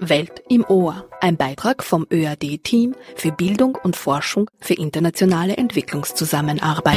Welt im Ohr, ein Beitrag vom ÖAD-Team für Bildung und Forschung für internationale Entwicklungszusammenarbeit.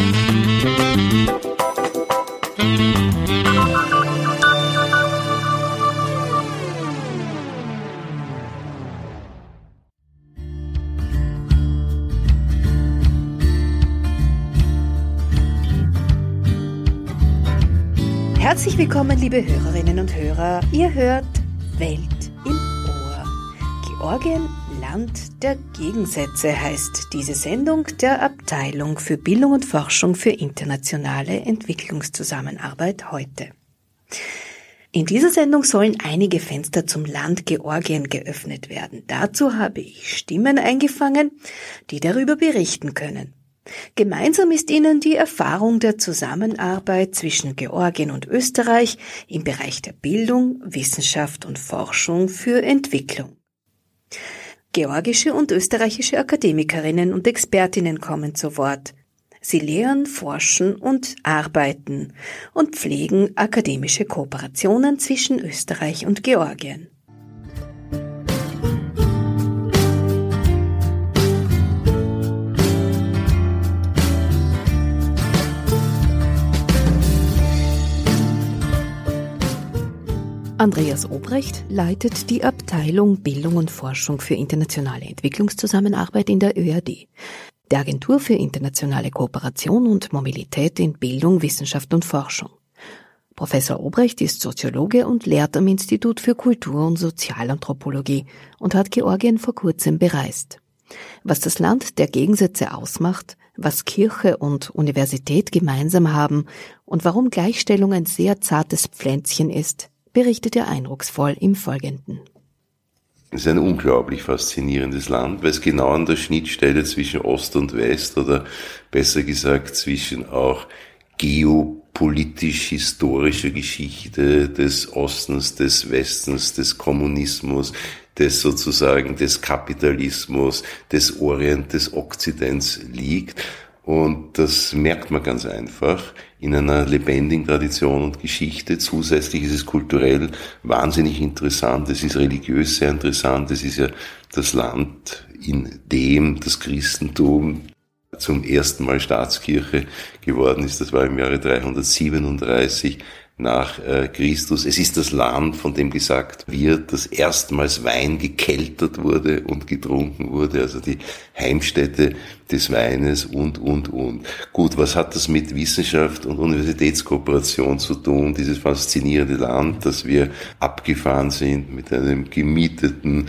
Herzlich willkommen, liebe Hörerinnen und Hörer. Ihr hört Welt im Ohr. Georgien, Land der Gegensätze heißt diese Sendung der Abteilung für Bildung und Forschung für internationale Entwicklungszusammenarbeit heute. In dieser Sendung sollen einige Fenster zum Land Georgien geöffnet werden. Dazu habe ich Stimmen eingefangen, die darüber berichten können. Gemeinsam ist ihnen die Erfahrung der Zusammenarbeit zwischen Georgien und Österreich im Bereich der Bildung, Wissenschaft und Forschung für Entwicklung. Georgische und österreichische Akademikerinnen und Expertinnen kommen zu Wort. Sie lehren, forschen und arbeiten und pflegen akademische Kooperationen zwischen Österreich und Georgien. Andreas Obrecht leitet die Abteilung Bildung und Forschung für internationale Entwicklungszusammenarbeit in der ÖAD, der Agentur für internationale Kooperation und Mobilität in Bildung, Wissenschaft und Forschung. Professor Obrecht ist Soziologe und lehrt am Institut für Kultur- und Sozialanthropologie und hat Georgien vor kurzem bereist. Was das Land der Gegensätze ausmacht, was Kirche und Universität gemeinsam haben und warum Gleichstellung ein sehr zartes Pflänzchen ist, berichtet er eindrucksvoll im Folgenden. Es ist ein unglaublich faszinierendes Land, weil es genau an der Schnittstelle zwischen Ost und West oder besser gesagt zwischen auch geopolitisch-historischer Geschichte des Ostens, des Westens, des Kommunismus, des Kapitalismus, des Orient, des Okzidents liegt. Und das merkt man ganz einfach in einer lebendigen Tradition und Geschichte. Zusätzlich ist es kulturell wahnsinnig interessant, es ist religiös sehr interessant, es ist ja das Land, in dem das Christentum zum ersten Mal Staatskirche geworden ist. Das war im Jahre 337 nach Christus. Es ist das Land, von dem gesagt wird, dass erstmals Wein gekeltert wurde und getrunken wurde, also die Heimstätte des Weines und. Gut, was hat das mit Wissenschaft und Universitätskooperation zu tun, dieses faszinierende Land, dass wir abgefahren sind mit einem gemieteten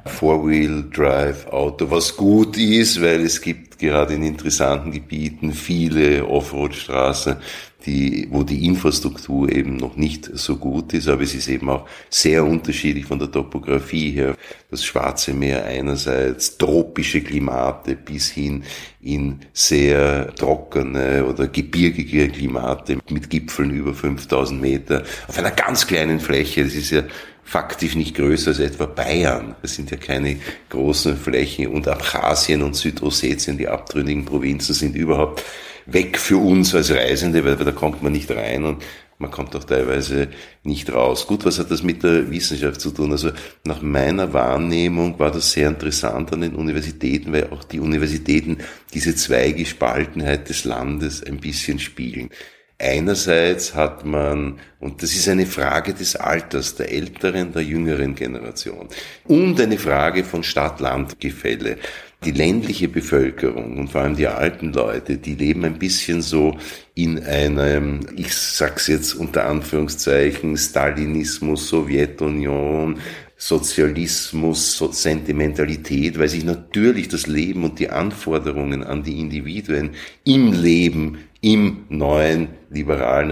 Four-Wheel-Drive-Auto, was gut ist, weil es gibt gerade in interessanten Gebieten viele Offroad-Straßen, wo die Infrastruktur eben noch nicht so gut ist, aber es ist eben auch sehr unterschiedlich von der Topografie her. Das Schwarze Meer einerseits, tropische Klimate bis hin in sehr trockene oder gebirgige Klimate mit Gipfeln über 5000 Meter auf einer ganz kleinen Fläche. Das ist ja faktisch nicht größer als etwa Bayern. Das sind ja keine großen Flächen, und Abchasien und Südossetien, die abtrünnigen Provinzen, sind überhaupt weg für uns als Reisende, weil da kommt man nicht rein und man kommt auch teilweise nicht raus. Gut, was hat das mit der Wissenschaft zu tun? Also nach meiner Wahrnehmung war das sehr interessant an den Universitäten, weil auch die Universitäten diese Zweigespaltenheit des Landes ein bisschen spiegeln. Einerseits hat man, und das ist eine Frage des Alters, der älteren, der jüngeren Generation, und eine Frage von Stadt-Land-Gefälle. Die ländliche Bevölkerung und vor allem die alten Leute, die leben ein bisschen so in einem, ich sag's jetzt unter Anführungszeichen, Stalinismus, Sowjetunion, Sozialismus, Sentimentalität, weil sich natürlich das Leben und die Anforderungen an die Individuen im Leben im neuen, liberalen,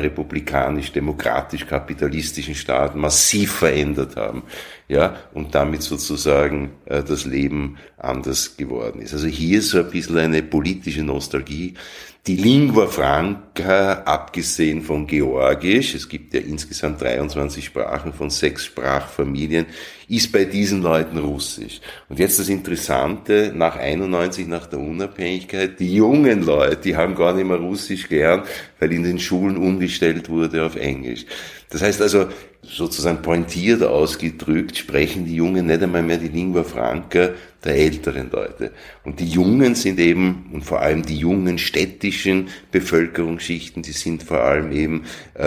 republikanisch-demokratisch-kapitalistischen Staat massiv verändert haben, ja, und damit sozusagen das Leben anders geworden ist. Also hier ist so ein bisschen eine politische Nostalgie. Die Lingua Franca, abgesehen von Georgisch, es gibt ja insgesamt 23 Sprachen von 6 Sprachfamilien, ist bei diesen Leuten Russisch. Und jetzt das Interessante, nach 91, nach der Unabhängigkeit, die jungen Leute, die haben gar nicht mehr Russisch Russisch gelernt, weil in den Schulen umgestellt wurde auf Englisch. Das heißt also, sozusagen pointiert ausgedrückt, sprechen die Jungen nicht einmal mehr die Lingua Franca der älteren Leute. Und die Jungen sind eben, und vor allem die jungen städtischen Bevölkerungsschichten, die sind vor allem eben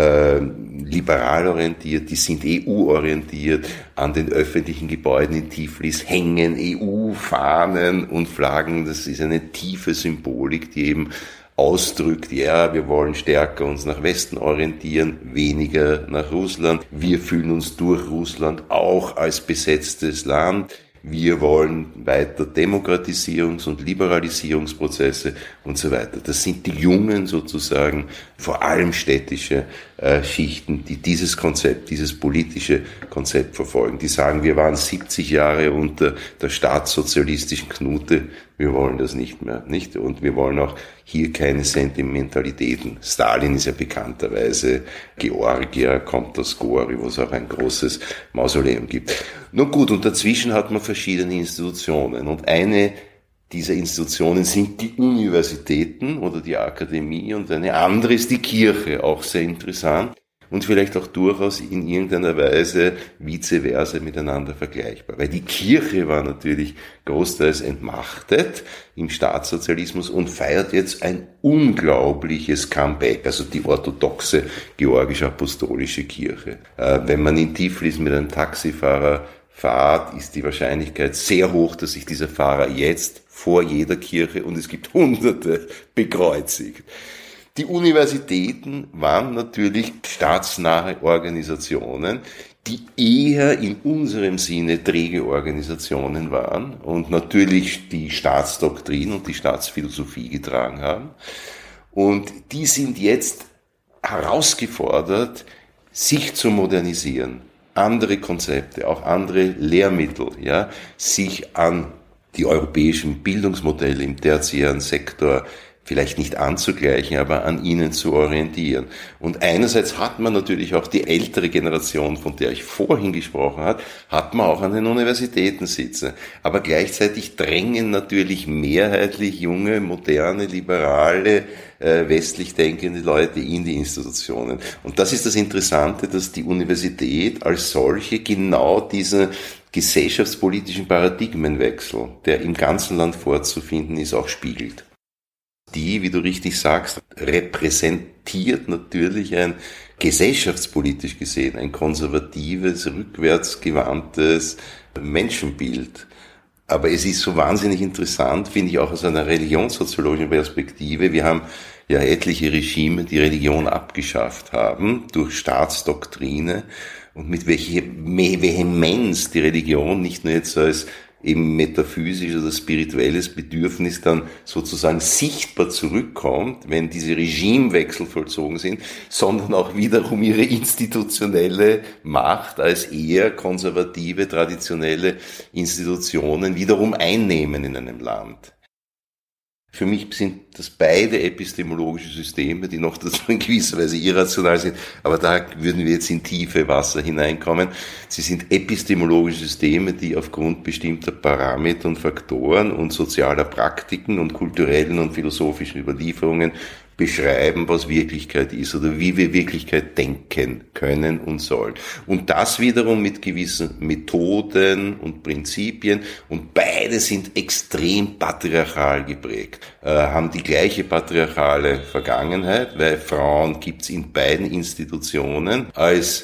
liberal orientiert, die sind EU-orientiert. An den öffentlichen Gebäuden in Tiflis hängen EU-Fahnen und Flaggen. Das ist eine tiefe Symbolik, die eben ausdrückt, ja, wir wollen stärker uns nach Westen orientieren, weniger nach Russland. Wir fühlen uns durch Russland auch als besetztes Land. Wir wollen weiter Demokratisierungs- und Liberalisierungsprozesse und so weiter. Das sind die jungen sozusagen, vor allem städtische Schichten, die dieses Konzept, dieses politische Konzept verfolgen. Die sagen, wir waren 70 Jahre unter der staatssozialistischen Knute, wir wollen das nicht mehr, nicht? Und wir wollen auch hier keine Sentimentalitäten. Stalin ist ja bekannterweise Georgier, kommt aus Gori, wo es auch ein großes Mausoleum gibt. Nun gut, und dazwischen hat man verschiedene Institutionen. Und eine dieser Institutionen sind die Universitäten oder die Akademie und eine andere ist die Kirche, auch sehr interessant. Und vielleicht auch durchaus in irgendeiner Weise vice versa miteinander vergleichbar. Weil die Kirche war natürlich großteils entmachtet im Staatssozialismus und feiert jetzt ein unglaubliches Comeback, also die orthodoxe georgisch-apostolische Kirche. Wenn man in Tiflis mit einem Taxifahrer fahrt, ist die Wahrscheinlichkeit sehr hoch, dass sich dieser Fahrer jetzt vor jeder Kirche, und es gibt Hunderte, bekreuzigt. Die Universitäten waren natürlich staatsnahe Organisationen, die eher in unserem Sinne träge Organisationen waren und natürlich die Staatsdoktrin und die Staatsphilosophie getragen haben. Und die sind jetzt herausgefordert, sich zu modernisieren, andere Konzepte, auch andere Lehrmittel, ja, sich an die europäischen Bildungsmodelle im tertiären Sektor vielleicht nicht anzugleichen, aber an ihnen zu orientieren. Und einerseits hat man natürlich auch die ältere Generation, von der ich vorhin gesprochen habe, hat man auch an den Universitäten sitzen. Aber gleichzeitig drängen natürlich mehrheitlich junge, moderne, liberale, westlich denkende Leute in die Institutionen. Und das ist das Interessante, dass die Universität als solche genau diesen gesellschaftspolitischen Paradigmenwechsel, der im ganzen Land vorzufinden ist, auch spiegelt. Die, wie du richtig sagst, repräsentiert natürlich ein gesellschaftspolitisch gesehen, ein konservatives, rückwärtsgewandtes Menschenbild. Aber es ist so wahnsinnig interessant, finde ich auch aus einer religionssoziologischen Perspektive. Wir haben ja etliche Regime, die Religion abgeschafft haben durch Staatsdoktrine und mit welcher Vehemenz die Religion nicht nur jetzt als eben metaphysisches oder spirituelles Bedürfnis dann sozusagen sichtbar zurückkommt, wenn diese Regimewechsel vollzogen sind, sondern auch wiederum ihre institutionelle Macht als eher konservative, traditionelle Institutionen wiederum einnehmen in einem Land. Für mich sind das beide epistemologische Systeme, die noch dazu in gewisser Weise irrational sind, aber da würden wir jetzt in tiefe Wasser hineinkommen. Sie sind epistemologische Systeme, die aufgrund bestimmter Parameter und Faktoren und sozialer Praktiken und kulturellen und philosophischen Überlieferungen beschreiben, was Wirklichkeit ist oder wie wir Wirklichkeit denken können und sollen. Und das wiederum mit gewissen Methoden und Prinzipien, und beide sind extrem patriarchal geprägt, haben die gleiche patriarchale Vergangenheit, weil Frauen gibt's in beiden Institutionen als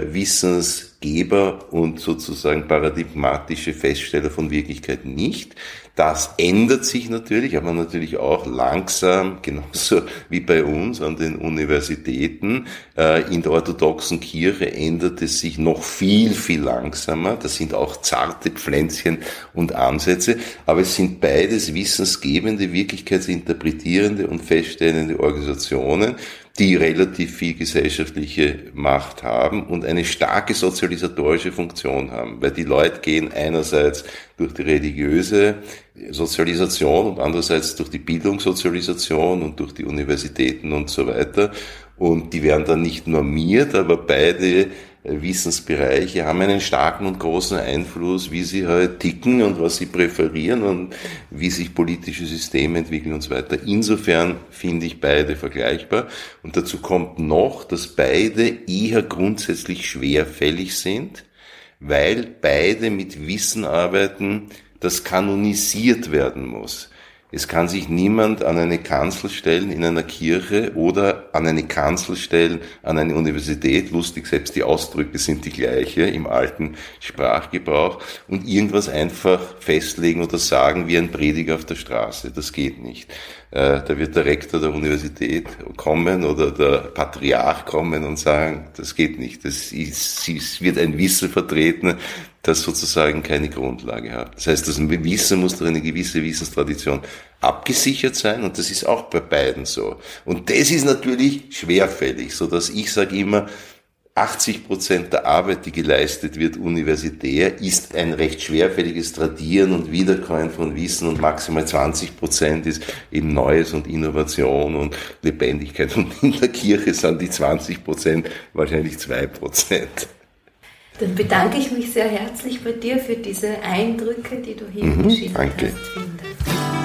Wissensgeber und sozusagen paradigmatische Feststeller von Wirklichkeit nicht. Das ändert sich natürlich, aber natürlich auch langsam, genauso wie bei uns an den Universitäten. In der orthodoxen Kirche ändert es sich noch viel, viel langsamer. Das sind auch zarte Pflänzchen und Ansätze, aber es sind beides wissensgebende, wirklichkeitsinterpretierende und feststellende Organisationen, die relativ viel gesellschaftliche Macht haben und eine starke sozialisatorische Funktion haben, weil die Leute gehen einerseits durch die religiöse Sozialisation und andererseits durch die Bildungssozialisation und durch die Universitäten und so weiter, und die werden dann nicht normiert, aber beide Wissensbereiche haben einen starken und großen Einfluss, wie sie halt ticken und was sie präferieren und wie sich politische Systeme entwickeln und so weiter. Insofern finde ich beide vergleichbar. Und dazu kommt noch, dass beide eher grundsätzlich schwerfällig sind, weil beide mit Wissen arbeiten, das kanonisiert werden muss. Es kann sich niemand an eine Kanzel stellen in einer Kirche oder an eine Kanzel stellen an eine Universität, lustig, selbst die Ausdrücke sind die gleiche im alten Sprachgebrauch, und irgendwas einfach festlegen oder sagen wie ein Prediger auf der Straße. Das geht nicht. Da wird der Rektor der Universität kommen oder der Patriarch kommen und sagen, das geht nicht. Es wird ein Wissen vertreten, das sozusagen keine Grundlage hat. Das heißt, das Wissen muss durch eine gewisse Wissenstradition abgesichert sein, und das ist auch bei beiden so. Und das ist natürlich schwerfällig, so dass ich sage immer, 80% der Arbeit, die geleistet wird universitär, ist ein recht schwerfälliges Tradieren und Wiederkäuen von Wissen, und maximal 20% ist eben Neues und Innovation und Lebendigkeit. Und in der Kirche sind die 20% wahrscheinlich 2%. Dann bedanke ich mich sehr herzlich bei dir für diese Eindrücke, die du hier geschildert hast. Vielen Dank.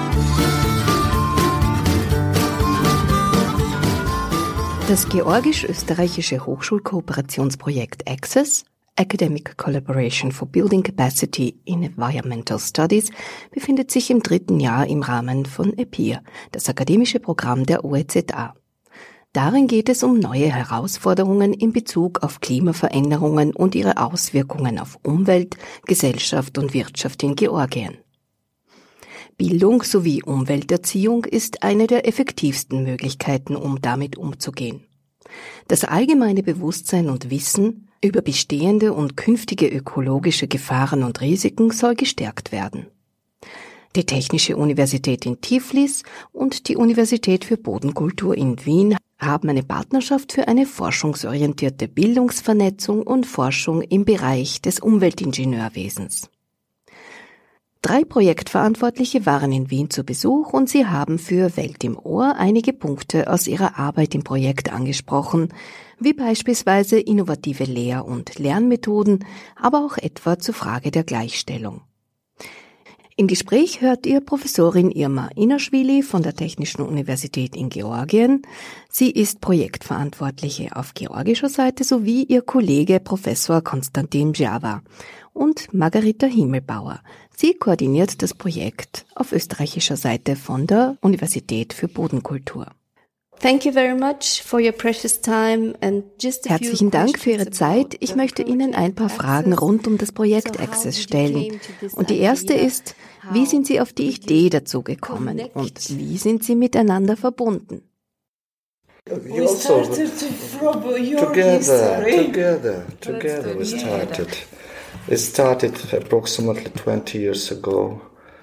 Das georgisch-österreichische Hochschulkooperationsprojekt ACCESS, Academic Collaboration for Building Capacity in Environmental Studies, befindet sich im 3. Jahr im Rahmen von EPIR, das akademische Programm der OEZA. Darin geht es um neue Herausforderungen in Bezug auf Klimaveränderungen und ihre Auswirkungen auf Umwelt, Gesellschaft und Wirtschaft in Georgien. Bildung sowie Umwelterziehung ist eine der effektivsten Möglichkeiten, um damit umzugehen. Das allgemeine Bewusstsein und Wissen über bestehende und künftige ökologische Gefahren und Risiken soll gestärkt werden. Die Technische Universität in Tiflis und die Universität für Bodenkultur in Wien haben eine Partnerschaft für eine forschungsorientierte Bildungsvernetzung und Forschung im Bereich des Umweltingenieurwesens. 3 Projektverantwortliche waren in Wien zu Besuch, und sie haben für Welt im Ohr einige Punkte aus ihrer Arbeit im Projekt angesprochen, wie beispielsweise innovative Lehr- und Lernmethoden, aber auch etwa zur Frage der Gleichstellung. Im Gespräch hört ihr Professorin Irma Inaschwili von der Technischen Universität in Georgien. Sie ist Projektverantwortliche auf georgischer Seite sowie ihr Kollege Professor Konstantin Bjava und Margarita Himmelbauer. Sie koordiniert das Projekt auf österreichischer Seite von der Universität für Bodenkultur. Thank you very much for your precious time and just a few Herzlichen Dank für Ihre Zeit. Ich möchte Ihnen ein paar Fragen rund um das Projekt ACCESS stellen. Und die erste ist, wie sind Sie auf die Idee dazu gekommen und wie sind Sie miteinander verbunden? We started from your together we started. It started approximately 20 years ago.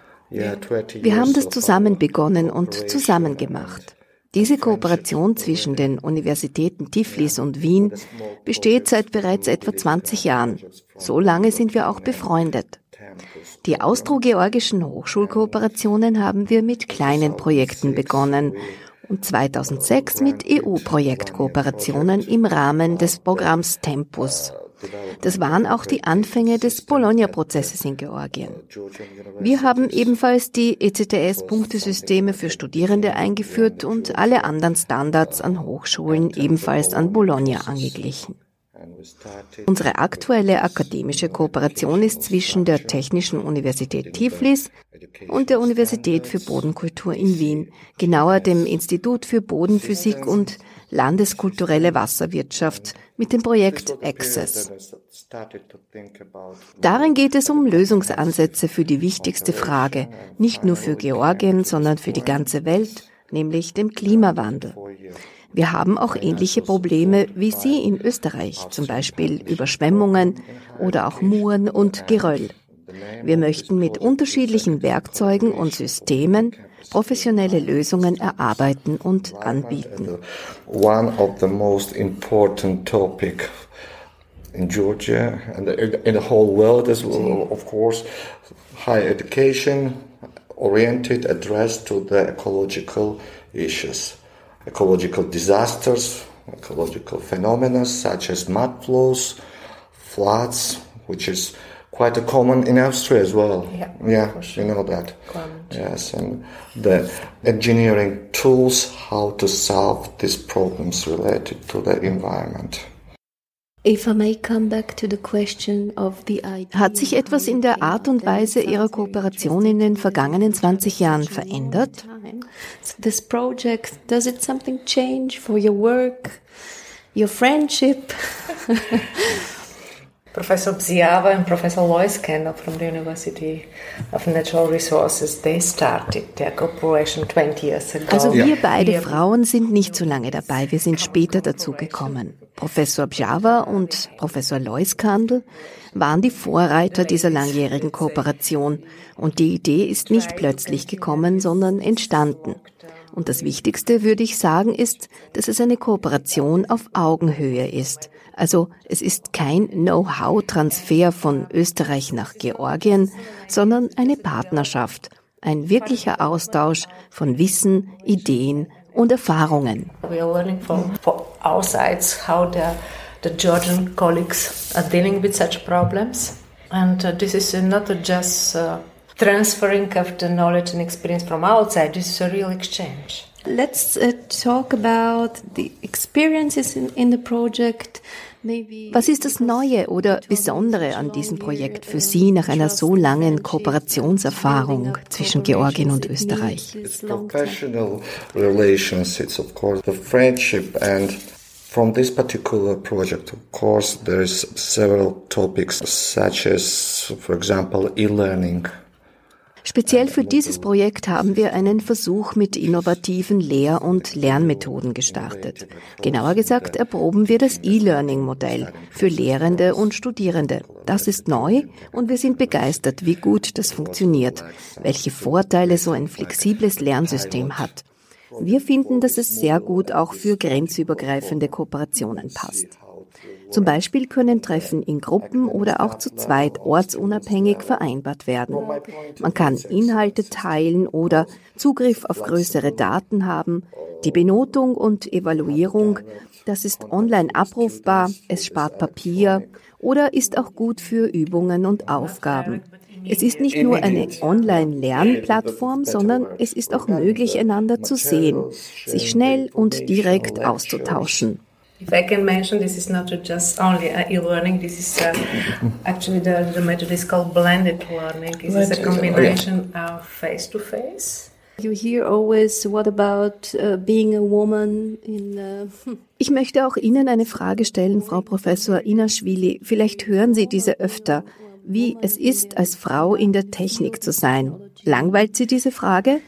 Wir haben das zusammen begonnen und zusammen gemacht. Diese Kooperation zwischen den Universitäten Tiflis und Wien besteht seit bereits etwa 20 Jahren. So lange sind wir auch befreundet. Die austro-georgischen Hochschulkooperationen haben wir mit kleinen Projekten begonnen und 2006 mit EU-Projektkooperationen im Rahmen des Programms Tempus. Das waren auch die Anfänge des Bologna-Prozesses in Georgien. Wir haben ebenfalls die ECTS-Punktesysteme für Studierende eingeführt und alle anderen Standards an Hochschulen ebenfalls an Bologna angeglichen. Unsere aktuelle akademische Kooperation ist zwischen der Technischen Universität Tiflis und der Universität für Bodenkultur in Wien, genauer dem Institut für Bodenphysik und Landeskulturelle Wasserwirtschaft mit dem Projekt ACCESS. Darin geht es um Lösungsansätze für die wichtigste Frage, nicht nur für Georgien, sondern für die ganze Welt, nämlich dem Klimawandel. Wir haben auch ähnliche Probleme wie Sie in Österreich, zum Beispiel Überschwemmungen oder auch Muren und Geröll. Wir möchten mit unterschiedlichen Werkzeugen und Systemen professionelle Lösungen erarbeiten und anbieten. One of the most important topic in Georgia and in the whole world as well, of course, higher education oriented, addressed to the ecological issues. Ecological disasters, ecological phenomena such as mud flows, floods, which is quite common in Austria as well. Yeah, sure. You know that. Yes, and the engineering tools, how to solve these problems related to the environment. If I may come back to the question of the idea. Hat sich etwas in der Art und Weise Ihrer Kooperation in den vergangenen 20 Jahren verändert? This project, does it something change for your work, your friendship? Professor Bziava and Professor Lois Kendall from the University of Natural Resources, they started their cooperation 20 years ago. Also wir beide Frauen sind nicht so lange dabei, wir sind später dazu gekommen. Professor Bziava und Professor Lois Kendall waren die Vorreiter dieser langjährigen Kooperation und die Idee ist nicht plötzlich gekommen, sondern entstanden. Und das Wichtigste, würde ich sagen, ist, dass es eine Kooperation auf Augenhöhe ist. Also es ist kein Know-how-Transfer von Österreich nach Georgien, sondern eine Partnerschaft, ein wirklicher Austausch von Wissen, Ideen und Erfahrungen. We are learning from our sides how the Georgian colleagues are dealing with such problems. And this is not just transferring of the knowledge and experience from outside, this is a real exchange. Let's talk about the experiences in the project. Was ist das Neue oder Besondere an diesem Projekt für Sie nach einer so langen Kooperationserfahrung zwischen Georgien und Österreich? It's professional relations, it's of course the friendship, and from this particular project, of course, there is several topics such as, for example, e-learning. Speziell für dieses Projekt haben wir einen Versuch mit innovativen Lehr- und Lernmethoden gestartet. Genauer gesagt erproben wir das E-Learning-Modell für Lehrende und Studierende. Das ist neu und wir sind begeistert, wie gut das funktioniert, welche Vorteile so ein flexibles Lernsystem hat. Wir finden, dass es sehr gut auch für grenzübergreifende Kooperationen passt. Zum Beispiel können Treffen in Gruppen oder auch zu zweit ortsunabhängig vereinbart werden. Man kann Inhalte teilen oder Zugriff auf größere Daten haben. Die Benotung und Evaluierung, das ist online abrufbar, es spart Papier oder ist auch gut für Übungen und Aufgaben. Es ist nicht nur eine Online-Lernplattform, sondern es ist auch möglich, einander zu sehen, sich schnell und direkt auszutauschen. If I can mention, this is not just only e-learning, this is actually the method is called blended learning. This is a combination of face-to-face. You hear always, what about being a woman in... Ich möchte auch Ihnen eine Frage stellen, Frau Professor Inaschwili. Vielleicht hören Sie diese öfter. Wie es ist, als Frau in der Technik zu sein. Langweilt Sie diese Frage?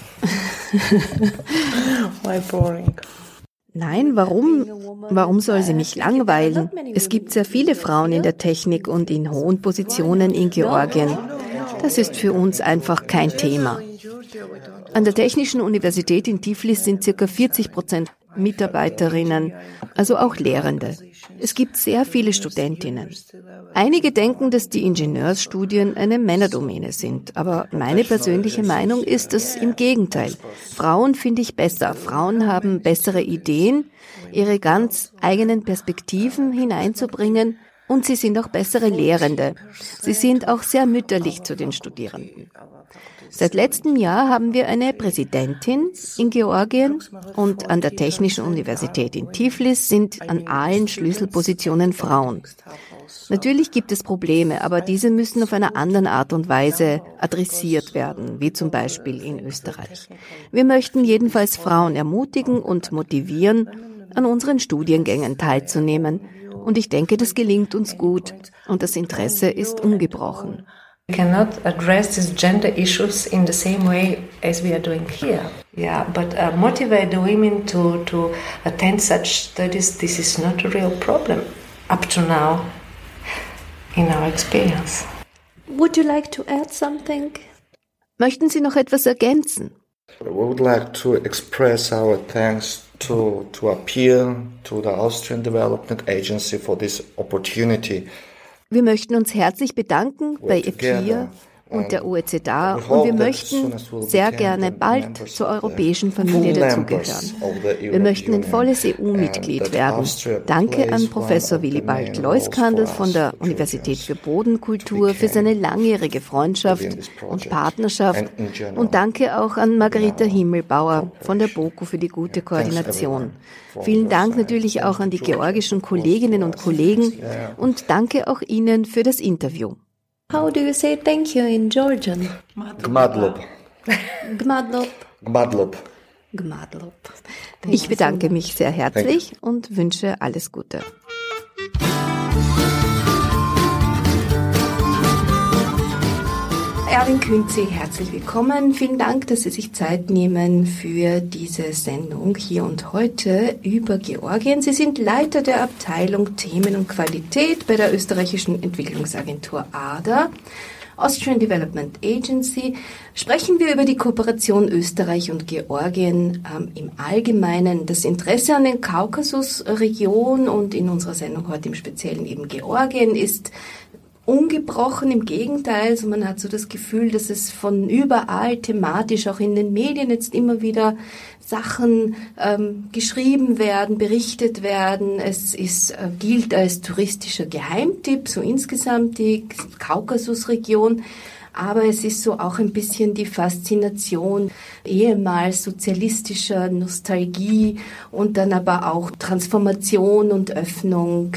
Why boring? Nein, warum? Warum soll sie mich langweilen? Es gibt sehr viele Frauen in der Technik und in hohen Positionen in Georgien. Das ist für uns einfach kein Thema. An der Technischen Universität in Tiflis sind ca. 40% Mitarbeiterinnen, also auch Lehrende. Es gibt sehr viele Studentinnen. Einige denken, dass die Ingenieursstudien eine Männerdomäne sind, aber meine persönliche Meinung ist es im Gegenteil. Frauen finde ich besser. Frauen haben bessere Ideen, ihre ganz eigenen Perspektiven hineinzubringen und sie sind auch bessere Lehrende. Sie sind auch sehr mütterlich zu den Studierenden. Seit letztem Jahr haben wir eine Präsidentin in Georgien und an der Technischen Universität in Tiflis sind an allen Schlüsselpositionen Frauen. Natürlich gibt es Probleme, aber diese müssen auf einer anderen Art und Weise adressiert werden, wie zum Beispiel in Österreich. Wir möchten jedenfalls Frauen ermutigen und motivieren, an unseren Studiengängen teilzunehmen. Und ich denke, das gelingt uns gut und das Interesse ist ungebrochen. We cannot address these gender issues in the same way as we are doing here. Yeah, but motivate the women to attend such studies, this is not a real problem up to now in our experience. Would you like to add something? Möchten Sie noch etwas ergänzen? We would like to express our thanks to appeal to the Austrian Development Agency for this opportunity. Wir möchten uns herzlich bedanken bei EPIR und der OECDA und wir möchten sehr gerne bald zur europäischen Familie dazugehören. Wir möchten ein volles EU-Mitglied werden. Danke an Professor Willibald Leuskandl von der Universität für Bodenkultur für seine langjährige Freundschaft und Partnerschaft und danke auch an Margarita Himmelbauer von der BOKU für die gute Koordination. Vielen Dank natürlich auch an die georgischen Kolleginnen und Kollegen und danke auch Ihnen für das Interview. How do you say thank you in Georgian? Gmadlob. Gmadlob. Gmadlob. Gmadlob. Ich bedanke mich sehr herzlich und wünsche alles Gute. Erwin Künzi, herzlich willkommen. Vielen Dank, dass Sie sich Zeit nehmen für diese Sendung hier und heute über Georgien. Sie sind Leiter der Abteilung Themen und Qualität bei der österreichischen Entwicklungsagentur ADA, Austrian Development Agency. Sprechen wir über die Kooperation Österreich und Georgien im Allgemeinen, das Interesse an den Kaukasusregion und in unserer Sendung heute im Speziellen eben Georgien ist ungebrochen, im Gegenteil, also man hat so das Gefühl, dass es von überall thematisch, auch in den Medien jetzt immer wieder Sachen geschrieben werden, berichtet werden. Es gilt als touristischer Geheimtipp, so insgesamt die Kaukasusregion. Aber es ist so auch ein bisschen die Faszination ehemals sozialistischer Nostalgie und dann aber auch Transformation und Öffnung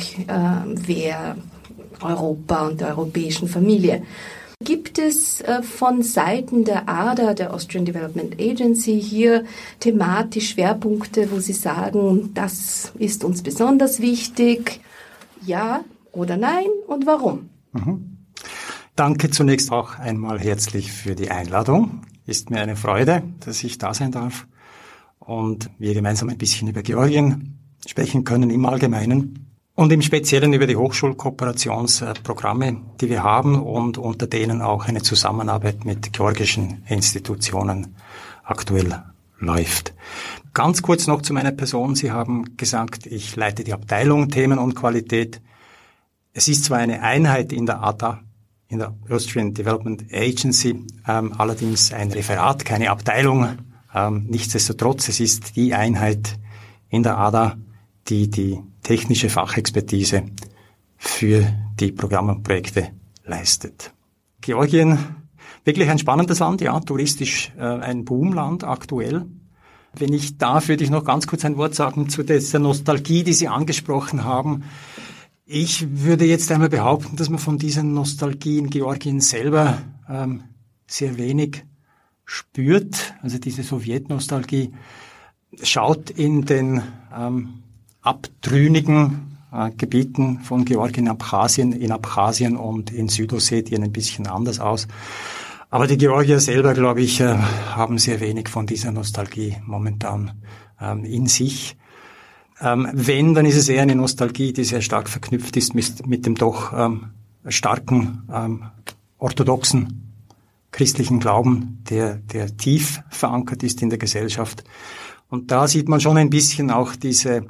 Europa und der europäischen Familie. Gibt es von Seiten der ADA, der Austrian Development Agency, hier thematisch Schwerpunkte, wo Sie sagen, das ist uns besonders wichtig? Ja oder nein und warum? Danke zunächst auch einmal herzlich für die Einladung. Ist mir eine Freude, dass ich da sein darf und wir gemeinsam ein bisschen über Georgien sprechen können im Allgemeinen. Und im Speziellen über die Hochschulkooperationsprogramme, die wir haben und unter denen auch eine Zusammenarbeit mit georgischen Institutionen aktuell läuft. Ganz kurz noch zu meiner Person. Sie haben gesagt, ich leite die Abteilung Themen und Qualität. Es ist zwar eine Einheit in der ADA, in der Austrian Development Agency, allerdings ein Referat, keine Abteilung. Nichtsdestotrotz, es ist die Einheit in der ADA, die technische Fachexpertise für die Programme und Projekte leistet. Georgien, wirklich ein spannendes Land, ja, touristisch ein Boomland aktuell. Wenn ich darf, würde ich noch ganz kurz ein Wort sagen zu dieser Nostalgie, die Sie angesprochen haben. Ich würde jetzt einmal behaupten, dass man von dieser Nostalgie in Georgien selber sehr wenig spürt. Also diese Sowjetnostalgie schaut in den abtrünnigen Gebieten von Georgien, in Abchasien und in Südossetien ein bisschen anders aus. Aber die Georgier selber, glaube ich, haben sehr wenig von dieser Nostalgie momentan in sich. Wenn, dann ist es eher eine Nostalgie, die sehr stark verknüpft ist mit dem doch starken orthodoxen christlichen Glauben, der tief verankert ist in der Gesellschaft. Und da sieht man schon ein bisschen auch diese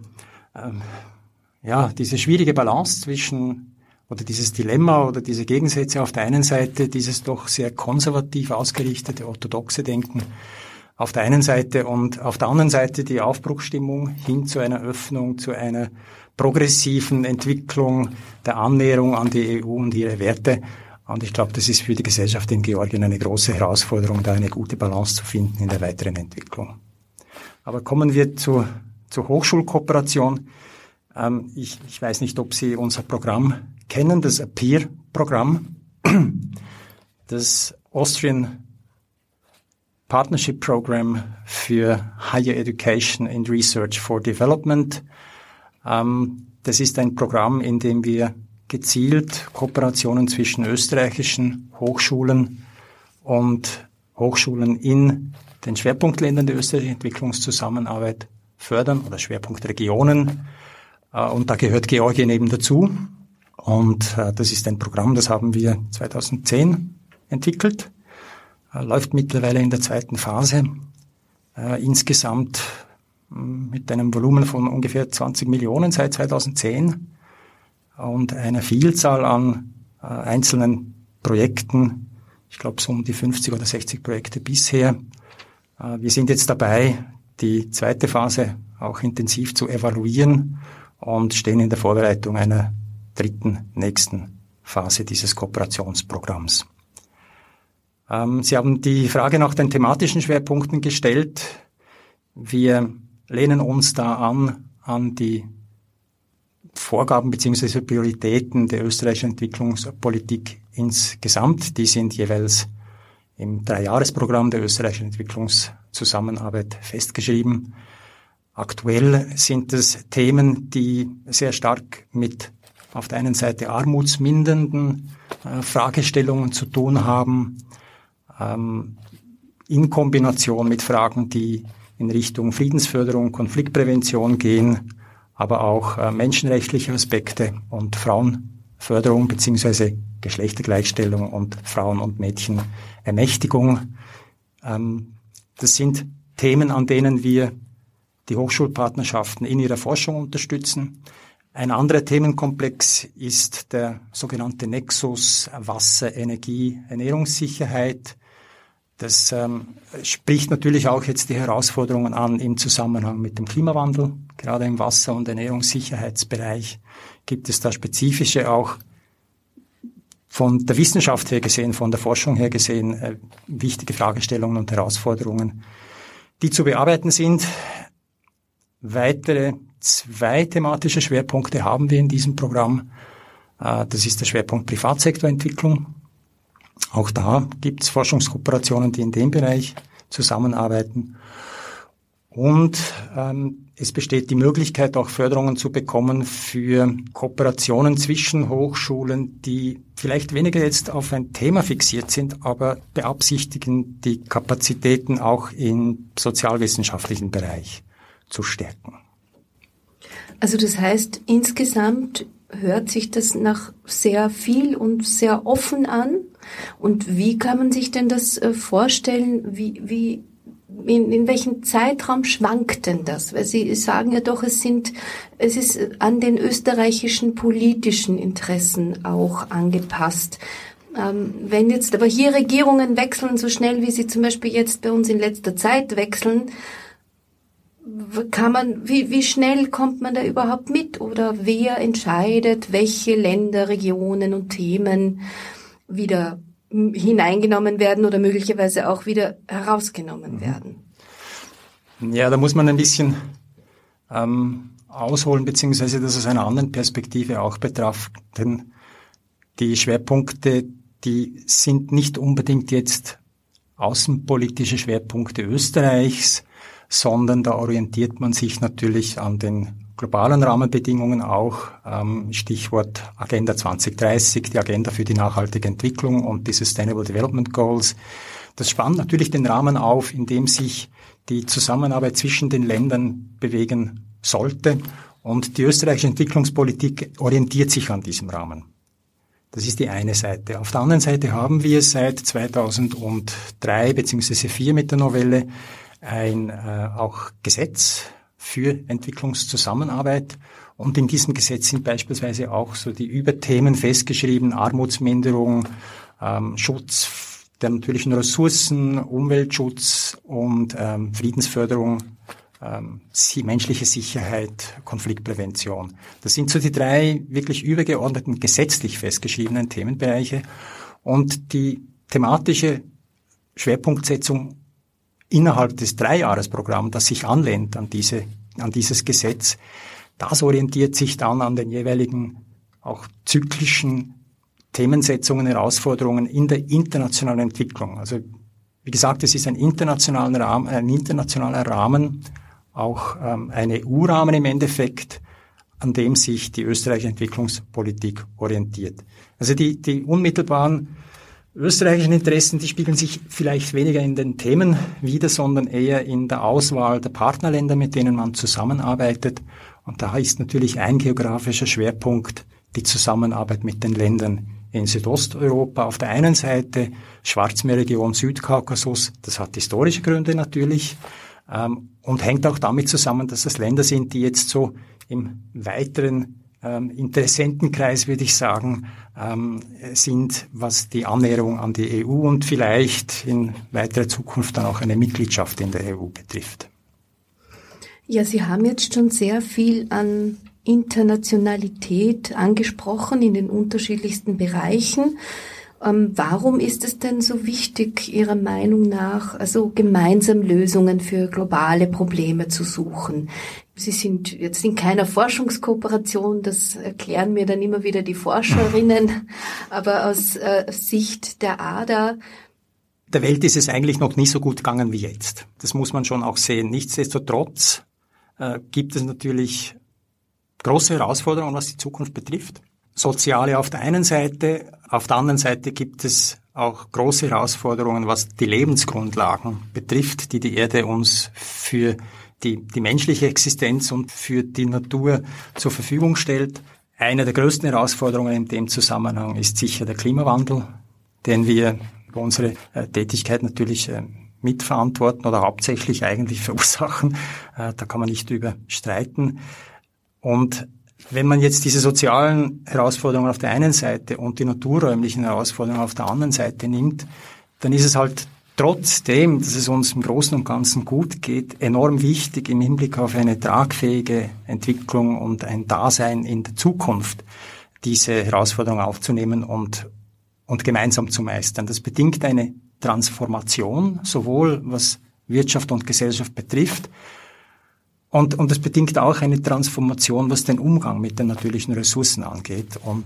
schwierige Balance zwischen, oder dieses Dilemma oder diese Gegensätze auf der einen Seite, dieses doch sehr konservativ ausgerichtete orthodoxe Denken auf der einen Seite und auf der anderen Seite die Aufbruchsstimmung hin zu einer Öffnung, zu einer progressiven Entwicklung der Annäherung an die EU und ihre Werte. Und ich glaube, das ist für die Gesellschaft in Georgien eine große Herausforderung, da eine gute Balance zu finden in der weiteren Entwicklung. Aber kommen wir zur Hochschulkooperation. Ich weiß nicht, ob Sie unser Programm kennen, das APPEAR-Programm, das Austrian Partnership Program für Higher Education and Research for Development. Das ist ein Programm, in dem wir gezielt Kooperationen zwischen österreichischen Hochschulen und Hochschulen in den Schwerpunktländern der österreichischen Entwicklungszusammenarbeit fördern oder Schwerpunktregionen. Und da gehört Georgien eben dazu. Und das ist ein Programm, das haben wir 2010 entwickelt. Läuft mittlerweile in der zweiten Phase. Insgesamt mit einem Volumen von ungefähr 20 Millionen seit 2010 und einer Vielzahl an einzelnen Projekten. Ich glaube, so um die 50 oder 60 Projekte bisher. Wir sind jetzt dabei, die zweite Phase auch intensiv zu evaluieren und stehen in der Vorbereitung einer dritten, nächsten Phase dieses Kooperationsprogramms. Sie haben die Frage nach den thematischen Schwerpunkten gestellt. Wir lehnen uns da an die Vorgaben bzw. Prioritäten der österreichischen Entwicklungspolitik insgesamt. Die sind jeweils im 3-Jahres-Programm der österreichischen Entwicklungszusammenarbeit festgeschrieben. Aktuell sind es Themen, die sehr stark mit auf der einen Seite armutsmindernden Fragestellungen zu tun haben, in Kombination mit Fragen, die in Richtung Friedensförderung, Konfliktprävention gehen, aber auch menschenrechtliche Aspekte und Frauenförderung bzw. Geschlechtergleichstellung und Frauen- und Mädchenermächtigung. Das sind Themen, an denen wir die Hochschulpartnerschaften in ihrer Forschung unterstützen. Ein anderer Themenkomplex ist der sogenannte Nexus Wasser, Energie, Ernährungssicherheit. Das spricht natürlich auch jetzt die Herausforderungen an im Zusammenhang mit dem Klimawandel. Gerade im Wasser- und Ernährungssicherheitsbereich gibt es da spezifische, auch von der Wissenschaft her gesehen, von der Forschung her gesehen, wichtige Fragestellungen und Herausforderungen, die zu bearbeiten sind. Weitere 2 thematische Schwerpunkte haben wir in diesem Programm. Das ist der Schwerpunkt Privatsektorentwicklung. Auch da gibt es Forschungskooperationen, die in dem Bereich zusammenarbeiten. Und es besteht die Möglichkeit, auch Förderungen zu bekommen für Kooperationen zwischen Hochschulen, die vielleicht weniger jetzt auf ein Thema fixiert sind, aber beabsichtigen, die Kapazitäten auch im sozialwissenschaftlichen Bereich zu stärken. Also das heißt, insgesamt hört sich das nach sehr viel und sehr offen an. Und wie kann man sich denn das vorstellen? In welchem Zeitraum schwankt denn das? Weil Sie sagen ja doch, es ist an den österreichischen politischen Interessen auch angepasst. Wenn jetzt aber hier Regierungen wechseln, so schnell wie sie zum Beispiel jetzt bei uns in letzter Zeit wechseln, wie schnell kommt man da überhaupt mit? Oder wer entscheidet, welche Länder, Regionen und Themen wieder hineingenommen werden oder möglicherweise auch wieder herausgenommen werden? Ja, da muss man ein bisschen ausholen, beziehungsweise das aus einer anderen Perspektive auch betrachten. Die Schwerpunkte, die sind nicht unbedingt jetzt außenpolitische Schwerpunkte Österreichs, sondern da orientiert man sich natürlich an den globalen Rahmenbedingungen auch. Stichwort Agenda 2030, die Agenda für die nachhaltige Entwicklung und die Sustainable Development Goals. Das spannt natürlich den Rahmen auf, in dem sich die Zusammenarbeit zwischen den Ländern bewegen sollte. Und die österreichische Entwicklungspolitik orientiert sich an diesem Rahmen. Das ist die eine Seite. Auf der anderen Seite haben wir seit 2003 bzw. 2004 mit der Novelle ein auch Gesetz für Entwicklungszusammenarbeit. Und in diesem Gesetz sind beispielsweise auch so die Überthemen festgeschrieben: Armutsminderung, Schutz der natürlichen Ressourcen, Umweltschutz und Friedensförderung, menschliche Sicherheit, Konfliktprävention. Das sind so die 3 wirklich übergeordneten, gesetzlich festgeschriebenen Themenbereiche. Und die thematische Schwerpunktsetzung innerhalb des 3-Jahres-Programms, das sich anlehnt an dieses Gesetz, das orientiert sich dann an den jeweiligen auch zyklischen Themensetzungen, Herausforderungen in der internationalen Entwicklung. Also wie gesagt, es ist ein internationaler Rahmen, auch ein EU-Rahmen im Endeffekt, an dem sich die österreichische Entwicklungspolitik orientiert. Also die unmittelbaren österreichischen Interessen, die spiegeln sich vielleicht weniger in den Themen wider, sondern eher in der Auswahl der Partnerländer, mit denen man zusammenarbeitet. Und da ist natürlich ein geografischer Schwerpunkt die Zusammenarbeit mit den Ländern in Südosteuropa. Auf der einen Seite Schwarzmeerregion, Südkaukasus, das hat historische Gründe natürlich, und hängt auch damit zusammen, dass das Länder sind, die jetzt so im weiteren Interessentenkreis, würde ich sagen, sind, was die Annäherung an die EU und vielleicht in weiterer Zukunft dann auch eine Mitgliedschaft in der EU betrifft. Ja, Sie haben jetzt schon sehr viel an Internationalität angesprochen in den unterschiedlichsten Bereichen. Warum ist es denn so wichtig, Ihrer Meinung nach, also gemeinsam Lösungen für globale Probleme zu suchen? Sie sind jetzt in keiner Forschungskooperation, das erklären mir dann immer wieder die Forscherinnen, aber aus Sicht der ADA. Der Welt ist es eigentlich noch nie so gut gegangen wie jetzt. Das muss man schon auch sehen. Nichtsdestotrotz gibt es natürlich große Herausforderungen, was die Zukunft betrifft. Soziale auf der einen Seite, auf der anderen Seite gibt es auch große Herausforderungen, was die Lebensgrundlagen betrifft, die die Erde uns für die menschliche Existenz und für die Natur zur Verfügung stellt. Eine der größten Herausforderungen in dem Zusammenhang ist sicher der Klimawandel, den wir über unsere Tätigkeit natürlich mitverantworten oder hauptsächlich eigentlich verursachen. Da kann man nicht drüber streiten. Und wenn man jetzt diese sozialen Herausforderungen auf der einen Seite und die naturräumlichen Herausforderungen auf der anderen Seite nimmt, dann ist es halt trotzdem, dass es uns im Großen und Ganzen gut geht, enorm wichtig im Hinblick auf eine tragfähige Entwicklung und ein Dasein in der Zukunft, diese Herausforderung aufzunehmen und gemeinsam zu meistern. Das bedingt eine Transformation, sowohl was Wirtschaft und Gesellschaft betrifft, und es bedingt auch eine Transformation, was den Umgang mit den natürlichen Ressourcen angeht und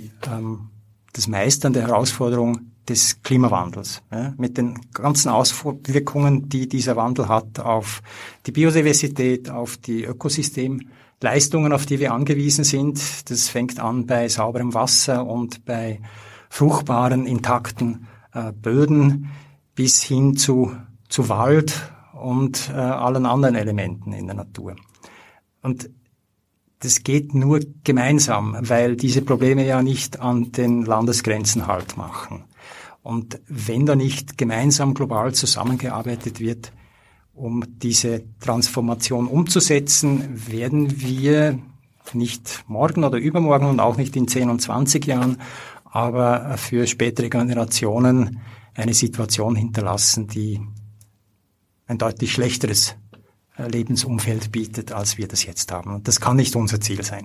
das Meistern der Herausforderung des Klimawandels, mit den ganzen Auswirkungen, die dieser Wandel hat auf die Biodiversität, auf die Ökosystemleistungen, auf die wir angewiesen sind. Das fängt an bei sauberem Wasser und bei fruchtbaren, intakten Böden bis hin zu Wald und allen anderen Elementen in der Natur. Und das geht nur gemeinsam, weil diese Probleme ja nicht an den Landesgrenzen Halt machen. Und wenn da nicht gemeinsam global zusammengearbeitet wird, um diese Transformation umzusetzen, werden wir nicht morgen oder übermorgen und auch nicht in 10 und 20 Jahren, aber für spätere Generationen eine Situation hinterlassen, die ein deutlich schlechteres Lebensumfeld bietet, als wir das jetzt haben. Und das kann nicht unser Ziel sein.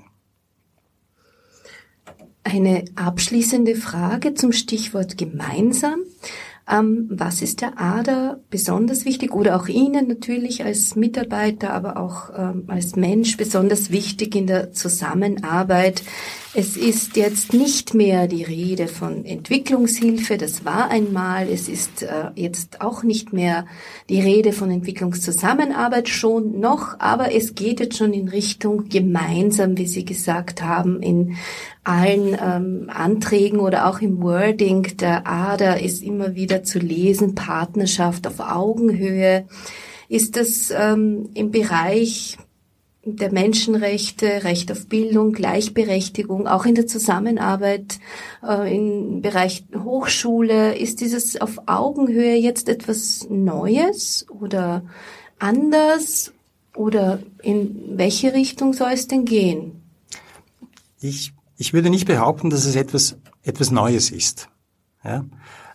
Eine abschließende Frage zum Stichwort gemeinsam. Was ist der ADA besonders wichtig oder auch Ihnen natürlich als Mitarbeiter, aber auch als Mensch besonders wichtig in der Zusammenarbeit? Es ist jetzt nicht mehr die Rede von Entwicklungshilfe, das war einmal. Es ist jetzt auch nicht mehr die Rede von Entwicklungszusammenarbeit, schon noch, aber es geht jetzt schon in Richtung gemeinsam, wie Sie gesagt haben, in allen Anträgen oder auch im Wording der ADA ist immer wieder zu lesen, Partnerschaft auf Augenhöhe. Ist das im Bereich der Menschenrechte, Recht auf Bildung, Gleichberechtigung, auch in der Zusammenarbeit im Bereich Hochschule, ist dieses auf Augenhöhe jetzt etwas Neues oder anders oder in welche Richtung soll es denn gehen? Ich würde nicht behaupten, dass es etwas Neues ist. Ja?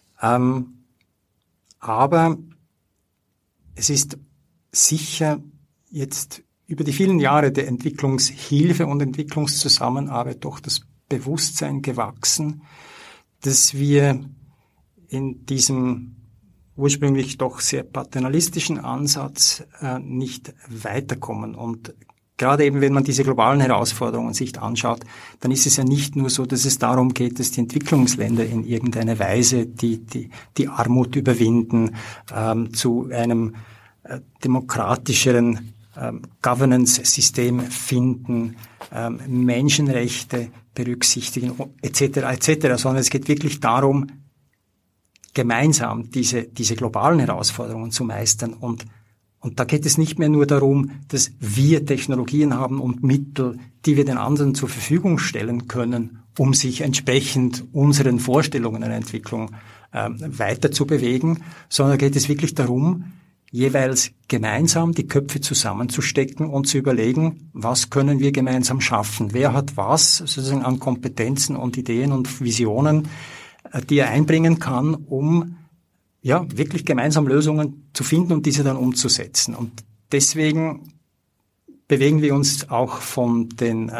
Aber es ist sicher jetzt über die vielen Jahre der Entwicklungshilfe und Entwicklungszusammenarbeit doch das Bewusstsein gewachsen, dass wir in diesem ursprünglich doch sehr paternalistischen Ansatz nicht weiterkommen. Und gerade eben, wenn man diese globalen Herausforderungen sich anschaut, dann ist es ja nicht nur so, dass es darum geht, dass die Entwicklungsländer in irgendeiner Weise die Armut überwinden, zu einem demokratischeren Governance-System finden, Menschenrechte berücksichtigen, etc., sondern es geht wirklich darum, gemeinsam diese globalen Herausforderungen zu meistern. Und da geht es nicht mehr nur darum, dass wir Technologien haben und Mittel, die wir den anderen zur Verfügung stellen können, um sich entsprechend unseren Vorstellungen einer Entwicklung weiter zu bewegen, sondern geht es wirklich darum, jeweils gemeinsam die Köpfe zusammenzustecken und zu überlegen, was können wir gemeinsam schaffen? Wer hat was sozusagen an Kompetenzen und Ideen und Visionen, die er einbringen kann, um ja wirklich gemeinsam Lösungen zu finden und diese dann umzusetzen. Und deswegen bewegen wir uns auch von den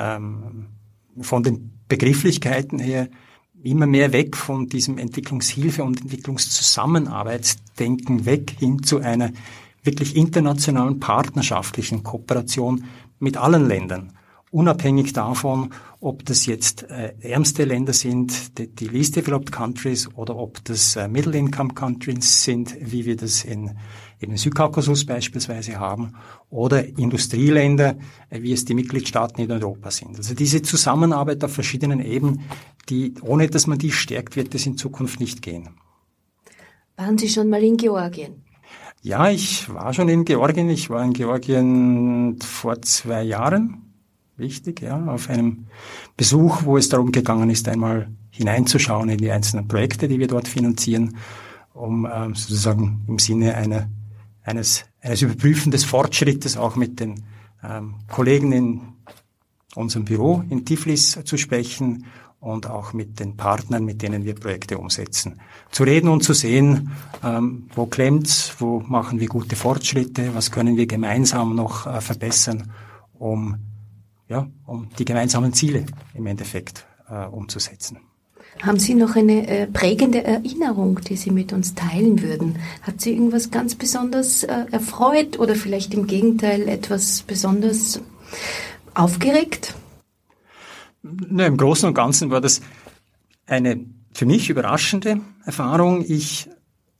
Begrifflichkeiten her immer mehr weg von diesem Entwicklungshilfe- und Entwicklungszusammenarbeitsdenken weg hin zu einer wirklich internationalen partnerschaftlichen Kooperation mit allen Ländern. Unabhängig davon, ob das jetzt ärmste Länder sind, die least developed countries, oder ob das middle income countries sind, wie wir das in den Südkaukasus beispielsweise haben, oder Industrieländer, wie es die Mitgliedstaaten in Europa sind. Also diese Zusammenarbeit auf verschiedenen Ebenen, ohne dass man die stärkt, wird es in Zukunft nicht gehen. Waren Sie schon mal in Georgien? Ja, ich war schon in Georgien. Ich war in Georgien vor 2 Jahren. Wichtig, ja, auf einem Besuch, wo es darum gegangen ist, einmal hineinzuschauen in die einzelnen Projekte, die wir dort finanzieren, um sozusagen im Sinne eines Überprüfen des Fortschrittes auch mit den Kollegen in unserem Büro in Tiflis zu sprechen und auch mit den Partnern, mit denen wir Projekte umsetzen. Zu reden und zu sehen, wo klemmt's, wo machen wir gute Fortschritte, was können wir gemeinsam noch verbessern, um die gemeinsamen Ziele im Endeffekt umzusetzen. Haben Sie noch eine prägende Erinnerung, die Sie mit uns teilen würden? Hat Sie irgendwas ganz besonders erfreut oder vielleicht im Gegenteil etwas besonders aufgeregt? Na, im Großen und Ganzen war das eine für mich überraschende Erfahrung. Ich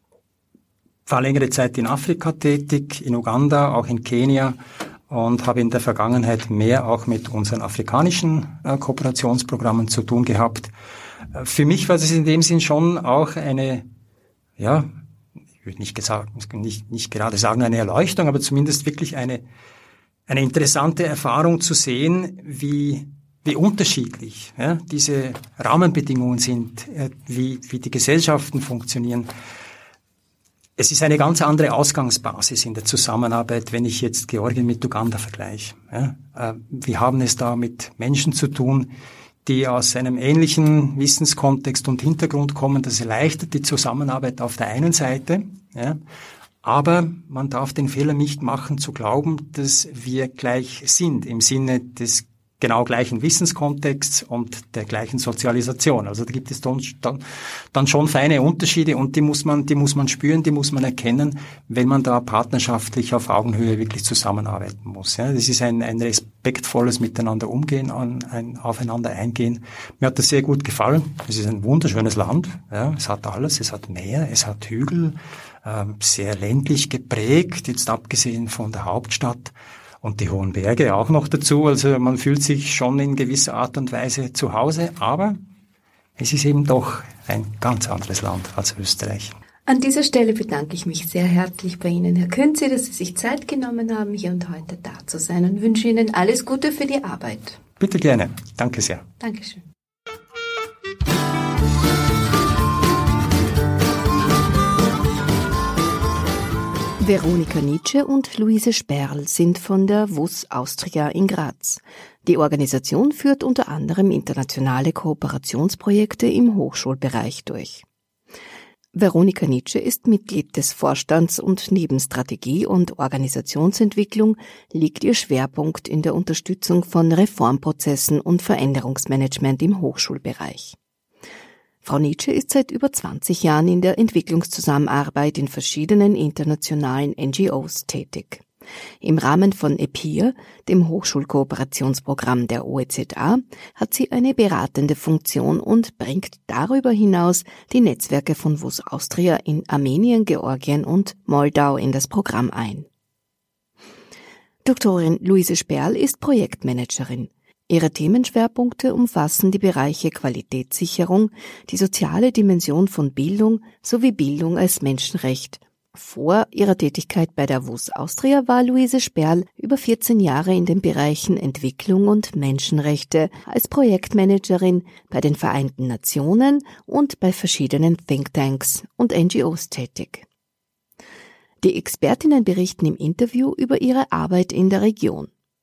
war längere Zeit in Afrika tätig, in Uganda, auch in Kenia, und habe in der Vergangenheit mehr auch mit unseren afrikanischen Kooperationsprogrammen zu tun gehabt. Für mich war es in dem Sinn schon auch eine, ja, ich würde nicht gerade sagen eine Erleuchtung, aber zumindest wirklich eine interessante Erfahrung zu sehen, wie unterschiedlich diese Rahmenbedingungen sind, wie die Gesellschaften funktionieren. Es ist eine ganz andere Ausgangsbasis in der Zusammenarbeit, wenn ich jetzt Georgien mit Uganda vergleiche. Wir haben es da mit Menschen zu tun, die aus einem ähnlichen Wissenskontext und Hintergrund kommen. Das erleichtert die Zusammenarbeit auf der einen Seite. Aber man darf den Fehler nicht machen, zu glauben, dass wir gleich sind im Sinne des genau gleichen Wissenskontexts und der gleichen Sozialisation. Also da gibt es dann schon feine Unterschiede, und die muss man spüren, die muss man erkennen, wenn man da partnerschaftlich auf Augenhöhe wirklich zusammenarbeiten muss. Ja, das ist ein respektvolles Miteinander umgehen, ein Aufeinander eingehen. Mir hat das sehr gut gefallen. Es ist ein wunderschönes Land. Ja, es hat alles. Es hat Meer, es hat Hügel, sehr ländlich geprägt, jetzt abgesehen von der Hauptstadt. Und die hohen Berge auch noch dazu. Also man fühlt sich schon in gewisser Art und Weise zu Hause, aber es ist eben doch ein ganz anderes Land als Österreich. An dieser Stelle bedanke ich mich sehr herzlich bei Ihnen, Herr Künzi, dass Sie sich Zeit genommen haben, hier und heute da zu sein, und wünsche Ihnen alles Gute für die Arbeit. Bitte gerne. Danke sehr. Dankeschön. Veronika Nitsche und Luise Sperl sind von der WUS Austria in Graz. Die Organisation führt unter anderem internationale Kooperationsprojekte im Hochschulbereich durch. Veronika Nitsche ist Mitglied des Vorstands, und neben Strategie und Organisationsentwicklung liegt ihr Schwerpunkt in der Unterstützung von Reformprozessen und Veränderungsmanagement im Hochschulbereich. Frau Nitsche ist seit über 20 Jahren in der Entwicklungszusammenarbeit in verschiedenen internationalen NGOs tätig. Im Rahmen von EPIR, dem Hochschulkooperationsprogramm der OEZA, hat sie eine beratende Funktion und bringt darüber hinaus die Netzwerke von WUS Austria in Armenien, Georgien und Moldau in das Programm ein. Doktorin Luise Sperl ist Projektmanagerin. Ihre Themenschwerpunkte umfassen die Bereiche Qualitätssicherung, die soziale Dimension von Bildung sowie Bildung als Menschenrecht. Vor ihrer Tätigkeit bei der WUS Austria war Luise Sperl über 14 Jahre in den Bereichen Entwicklung und Menschenrechte als Projektmanagerin bei den Vereinten Nationen und bei verschiedenen Thinktanks und NGOs tätig. Die Expertinnen berichten im Interview über ihre Arbeit in der Region.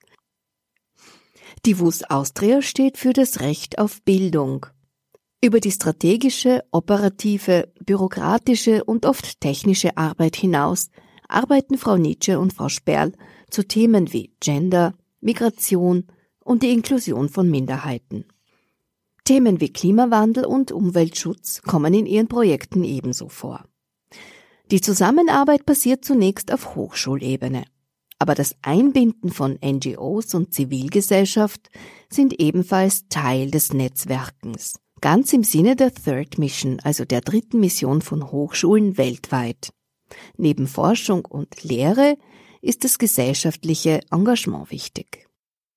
Die WUS Austria steht für das Recht auf Bildung. Über die strategische, operative, bürokratische und oft technische Arbeit hinaus arbeiten Frau Nitsche und Frau Sperl zu Themen wie Gender, Migration und die Inklusion von Minderheiten. Themen wie Klimawandel und Umweltschutz kommen in ihren Projekten ebenso vor. Die Zusammenarbeit passiert zunächst auf Hochschulebene. Aber das Einbinden von NGOs und Zivilgesellschaft sind ebenfalls Teil des Netzwerkens. Ganz im Sinne der Third Mission, also der dritten Mission von Hochschulen weltweit. Neben Forschung und Lehre ist das gesellschaftliche Engagement wichtig.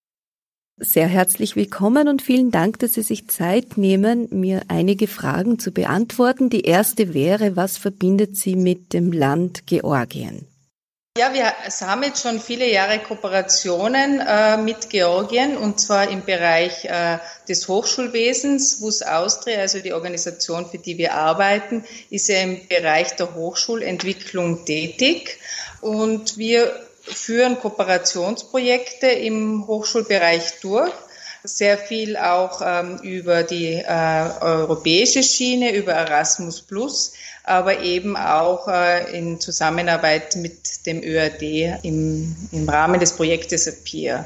Sehr herzlich willkommen und vielen Dank, dass Sie sich Zeit nehmen, mir einige Fragen zu beantworten. Die erste wäre, was verbindet Sie mit dem Land Georgien? Ja, wir haben jetzt schon viele Jahre Kooperationen mit Georgien, und zwar im Bereich des Hochschulwesens. WUS Austria, also die Organisation, für die wir arbeiten, ist ja im Bereich der Hochschulentwicklung tätig, und wir führen Kooperationsprojekte im Hochschulbereich durch. Sehr viel auch über die europäische Schiene, über Erasmus+, aber eben auch in Zusammenarbeit mit dem ÖAD im Rahmen des Projektes APPEAR.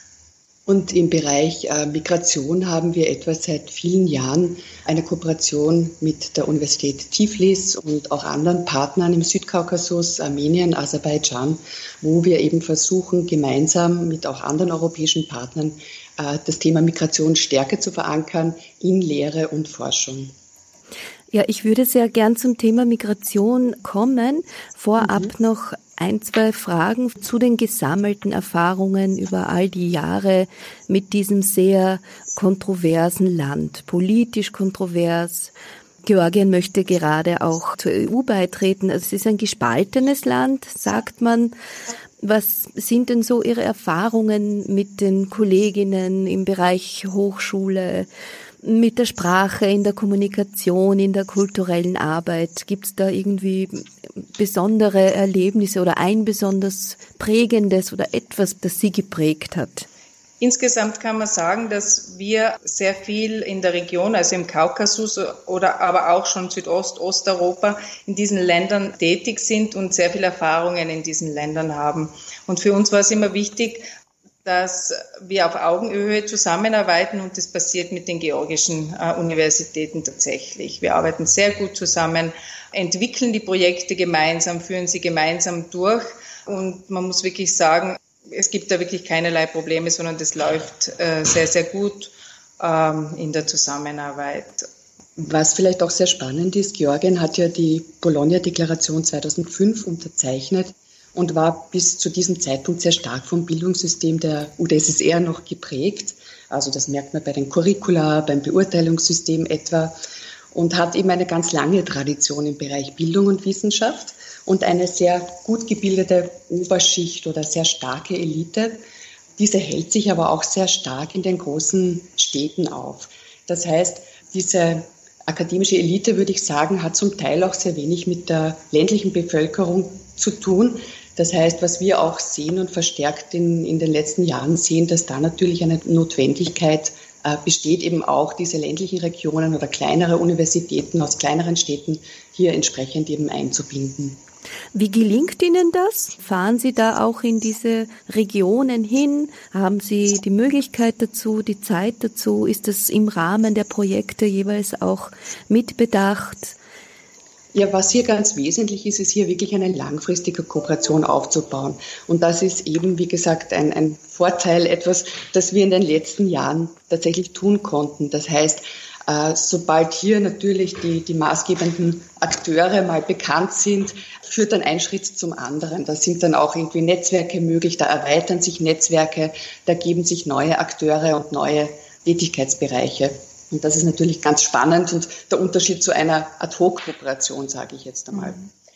Und im Bereich Migration haben wir etwa seit vielen Jahren eine Kooperation mit der Universität Tiflis und auch anderen Partnern im Südkaukasus, Armenien, Aserbaidschan, wo wir eben versuchen, gemeinsam mit auch anderen europäischen Partnern das Thema Migration stärker zu verankern in Lehre und Forschung. Ja, ich würde sehr gern zum Thema Migration kommen. Vorab noch ein, zwei Fragen zu den gesammelten Erfahrungen über all die Jahre mit diesem sehr kontroversen Land, politisch kontrovers. Georgien möchte gerade auch zur EU beitreten. Also es ist ein gespaltenes Land, sagt man. Was sind denn so Ihre Erfahrungen mit den Kolleginnen im Bereich Hochschule, mit der Sprache, in der Kommunikation, in der kulturellen Arbeit? Gibt es da irgendwie besondere Erlebnisse oder ein besonders prägendes oder etwas, das Sie geprägt hat? Insgesamt kann man sagen, dass wir sehr viel in der Region, also im Kaukasus oder aber auch schon Osteuropa, in diesen Ländern tätig sind und sehr viele Erfahrungen in diesen Ländern haben. Und für uns war es immer wichtig, dass wir auf Augenhöhe zusammenarbeiten, und das passiert mit den georgischen Universitäten tatsächlich. Wir arbeiten sehr gut zusammen, entwickeln die Projekte gemeinsam, führen sie gemeinsam durch, und man muss wirklich sagen, es gibt da wirklich keinerlei Probleme, sondern das läuft sehr, sehr gut in der Zusammenarbeit. Was vielleicht auch sehr spannend ist, Georgien hat ja die Bologna-Deklaration 2005 unterzeichnet und war bis zu diesem Zeitpunkt sehr stark vom Bildungssystem der UdSSR noch geprägt. Also das merkt man bei den Curricula, beim Beurteilungssystem etwa, und hat eben eine ganz lange Tradition im Bereich Bildung und Wissenschaft und eine sehr gut gebildete Oberschicht oder sehr starke Elite. Diese hält sich aber auch sehr stark in den großen Städten auf. Das heißt, diese akademische Elite, würde ich sagen, hat zum Teil auch sehr wenig mit der ländlichen Bevölkerung zu tun. Das heißt, was wir auch sehen und verstärkt in den letzten Jahren sehen, dass da natürlich eine Notwendigkeit besteht, eben auch diese ländlichen Regionen oder kleinere Universitäten aus kleineren Städten hier entsprechend eben einzubinden. Wie gelingt Ihnen das? Fahren Sie da auch in diese Regionen hin? Haben Sie die Möglichkeit dazu, die Zeit dazu? Ist das im Rahmen der Projekte jeweils auch mitbedacht? Ja, was hier ganz wesentlich ist, ist hier wirklich eine langfristige Kooperation aufzubauen. Und das ist eben, wie gesagt, ein Vorteil, etwas, das wir in den letzten Jahren tatsächlich tun konnten. Das heißt, sobald hier natürlich die maßgebenden Akteure mal bekannt sind, führt dann ein Schritt zum anderen. Da sind dann auch irgendwie Netzwerke möglich, da erweitern sich Netzwerke, da geben sich neue Akteure und neue Tätigkeitsbereiche. Und das ist natürlich ganz spannend und der Unterschied zu einer Ad-hoc-Kooperation, sage ich jetzt einmal.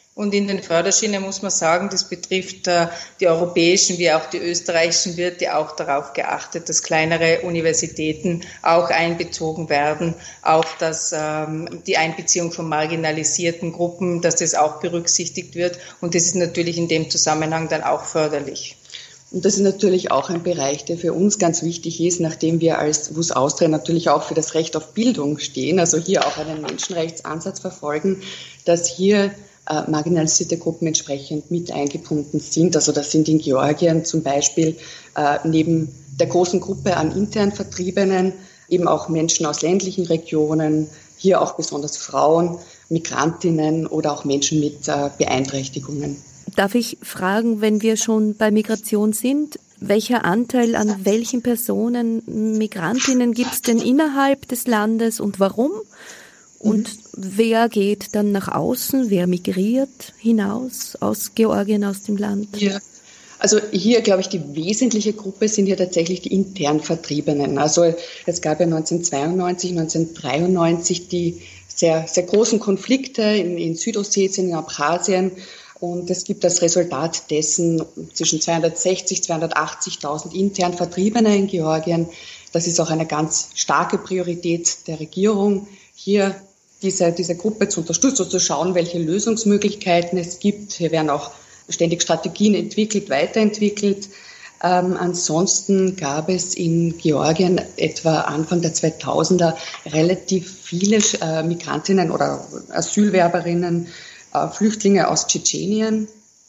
Und in den Förderschienen muss man sagen, das betrifft die europäischen wie auch die österreichischen, wird ja auch darauf geachtet, dass kleinere Universitäten auch einbezogen werden, auch dass die Einbeziehung von marginalisierten Gruppen, dass das auch berücksichtigt wird. Und das ist natürlich in dem Zusammenhang dann auch förderlich. Und das ist natürlich auch ein Bereich, der für uns ganz wichtig ist, nachdem wir als WUS Austria natürlich auch für das Recht auf Bildung stehen, also hier auch einen Menschenrechtsansatz verfolgen, dass hier marginalisierte Gruppen entsprechend mit eingebunden sind. Also das sind in Georgien zum Beispiel neben der großen Gruppe an intern Vertriebenen eben auch Menschen aus ländlichen Regionen, hier auch besonders Frauen, Migrantinnen oder auch Menschen mit Beeinträchtigungen. Darf ich fragen, wenn wir schon bei Migration sind, welcher Anteil an welchen Personen, Migrantinnen gibt es denn innerhalb des Landes und warum? Und wer geht dann nach außen, wer migriert hinaus aus Georgien, aus dem Land? Ja. Also hier, glaube ich, die wesentliche Gruppe sind ja tatsächlich die intern Vertriebenen. Also es gab ja 1992, 1993 die sehr, sehr großen Konflikte in Südossetien, in Abchasien. Und es gibt als Resultat dessen zwischen 260.000, 280.000 intern Vertriebene in Georgien. Das ist auch eine ganz starke Priorität der Regierung, hier diese Gruppe zu unterstützen und zu schauen, welche Lösungsmöglichkeiten es gibt. Hier werden auch ständig Strategien entwickelt, weiterentwickelt. Ansonsten gab es in Georgien etwa Anfang der 2000er relativ viele Migrantinnen oder Asylwerberinnen, Flüchtlinge aus Tschetschenien.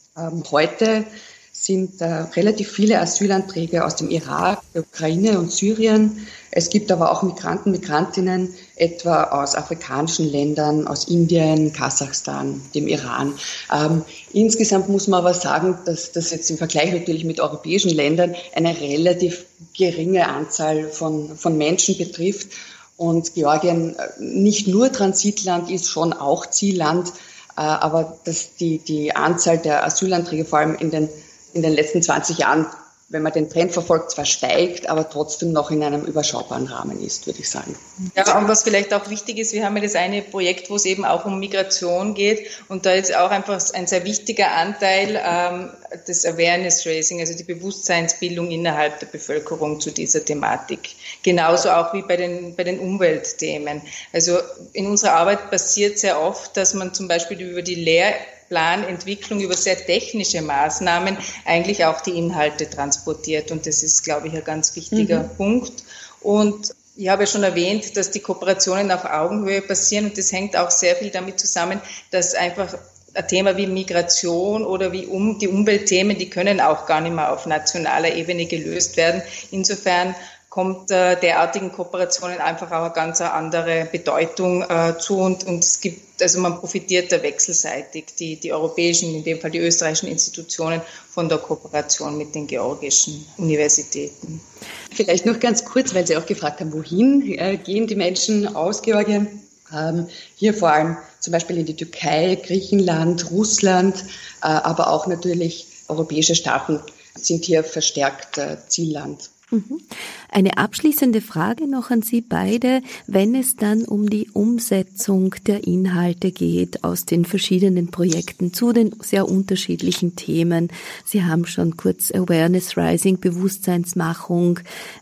Heute sind relativ viele Asylanträge aus dem Irak, der Ukraine und Syrien. Es gibt aber auch Migranten, Migrantinnen, etwa aus afrikanischen Ländern, aus Indien, Kasachstan, dem Iran. Insgesamt muss man aber sagen, dass das jetzt im Vergleich natürlich mit europäischen Ländern eine relativ geringe Anzahl von Menschen betrifft. Und Georgien nicht nur Transitland ist, schon auch Zielland. Aber dass die Anzahl der Asylanträge vor allem in den letzten 20 Jahren, wenn man den Trend verfolgt, zwar steigt, aber trotzdem noch in einem überschaubaren Rahmen ist, würde ich sagen. Ja, und was vielleicht auch wichtig ist, wir haben ja das eine Projekt, wo es eben auch um Migration geht und da ist auch einfach ein sehr wichtiger Anteil des Awareness Raising, also die Bewusstseinsbildung innerhalb der Bevölkerung zu dieser Thematik. Genauso auch wie bei den Umweltthemen. Also in unserer Arbeit passiert sehr oft, dass man zum Beispiel über die Lehrplanentwicklung, über sehr technische Maßnahmen eigentlich auch die Inhalte transportiert. Und das ist, glaube ich, ein ganz wichtiger Punkt. Und ich habe ja schon erwähnt, dass die Kooperationen auf Augenhöhe passieren. Und das hängt auch sehr viel damit zusammen, dass einfach ein Thema wie Migration oder wie die Umweltthemen, die können auch gar nicht mehr auf nationaler Ebene gelöst werden. Insofern kommt derartigen Kooperationen einfach auch eine ganz andere Bedeutung zu und es gibt, also man profitiert da wechselseitig, die europäischen, in dem Fall die österreichischen Institutionen von der Kooperation mit den georgischen Universitäten. Vielleicht noch ganz kurz, weil Sie auch gefragt haben, wohin gehen die Menschen aus Georgien? Hier vor allem zum Beispiel in die Türkei, Griechenland, Russland, aber auch natürlich europäische Staaten sind hier verstärkt Zielland. Eine abschließende Frage noch an Sie beide, wenn es dann um die Umsetzung der Inhalte geht aus den verschiedenen Projekten zu den sehr unterschiedlichen Themen. Sie haben schon kurz Awareness Rising, Bewusstseinsmachung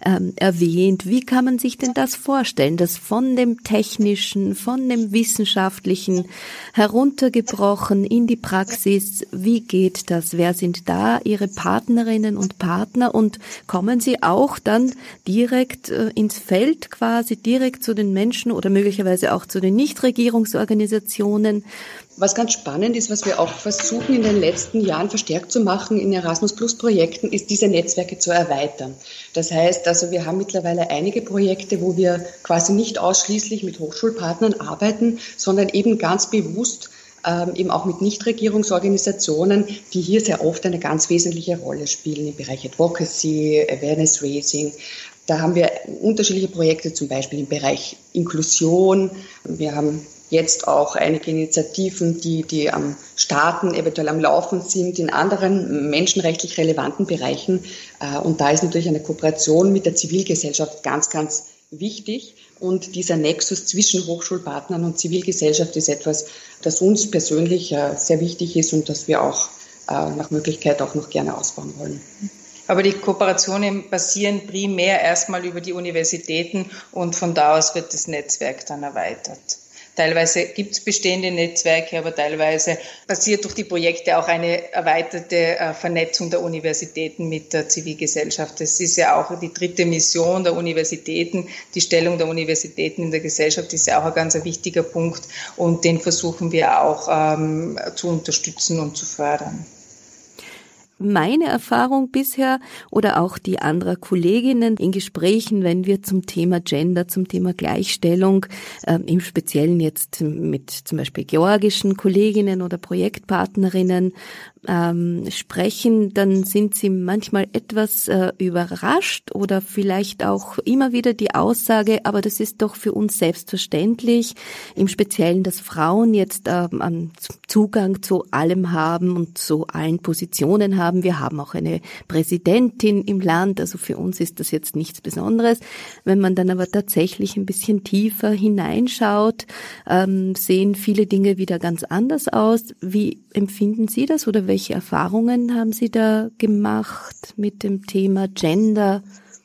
erwähnt. Wie kann man sich denn das vorstellen, dass von dem Technischen, von dem Wissenschaftlichen heruntergebrochen in die Praxis, wie geht das? Wer sind da Ihre Partnerinnen und Partner und kommen Sie auch dann direkt ins Feld quasi, direkt zu den Menschen oder möglicherweise auch zu den Nichtregierungsorganisationen? Was ganz spannend ist, was wir auch versuchen in den letzten Jahren verstärkt zu machen in Erasmus-Plus-Projekten, ist diese Netzwerke zu erweitern. Das heißt, also wir haben mittlerweile einige Projekte, wo wir quasi nicht ausschließlich mit Hochschulpartnern arbeiten, sondern eben ganz bewusst eben auch mit Nichtregierungsorganisationen, die hier sehr oft eine ganz wesentliche Rolle spielen im Bereich Advocacy, Awareness Raising. Da haben wir unterschiedliche Projekte, zum Beispiel im Bereich Inklusion. Wir haben jetzt auch einige Initiativen, die am Starten, eventuell am Laufen sind, in anderen menschenrechtlich relevanten Bereichen. Und da ist natürlich eine Kooperation mit der Zivilgesellschaft ganz, ganz wichtig. Und dieser Nexus zwischen Hochschulpartnern und Zivilgesellschaft ist etwas, das uns persönlich sehr wichtig ist und das wir auch nach Möglichkeit auch noch gerne ausbauen wollen. Aber die Kooperationen passieren primär erstmal über die Universitäten und von da aus wird das Netzwerk dann erweitert. Teilweise gibt es bestehende Netzwerke, aber teilweise passiert durch die Projekte auch eine erweiterte Vernetzung der Universitäten mit der Zivilgesellschaft. Das ist ja auch die dritte Mission der Universitäten. Die Stellung der Universitäten in der Gesellschaft ist ja auch ein ganz wichtiger Punkt und den versuchen wir auch zu unterstützen und zu fördern. Meine Erfahrung bisher oder auch die anderer Kolleginnen in Gesprächen, wenn wir zum Thema Gender, zum Thema Gleichstellung, im Speziellen jetzt mit zum Beispiel georgischen Kolleginnen oder Projektpartnerinnen sprechen, dann sind sie manchmal etwas überrascht oder vielleicht auch immer wieder die Aussage, aber das ist doch für uns selbstverständlich, im Speziellen, dass Frauen jetzt Zugang zu allem haben und zu allen Positionen haben. Wir haben auch eine Präsidentin im Land, also für uns ist das jetzt nichts Besonderes. Wenn man dann aber tatsächlich ein bisschen tiefer hineinschaut, sehen viele Dinge wieder ganz anders aus. Wie empfinden Sie das oder welche Erfahrungen haben Sie da gemacht mit dem Thema Gender?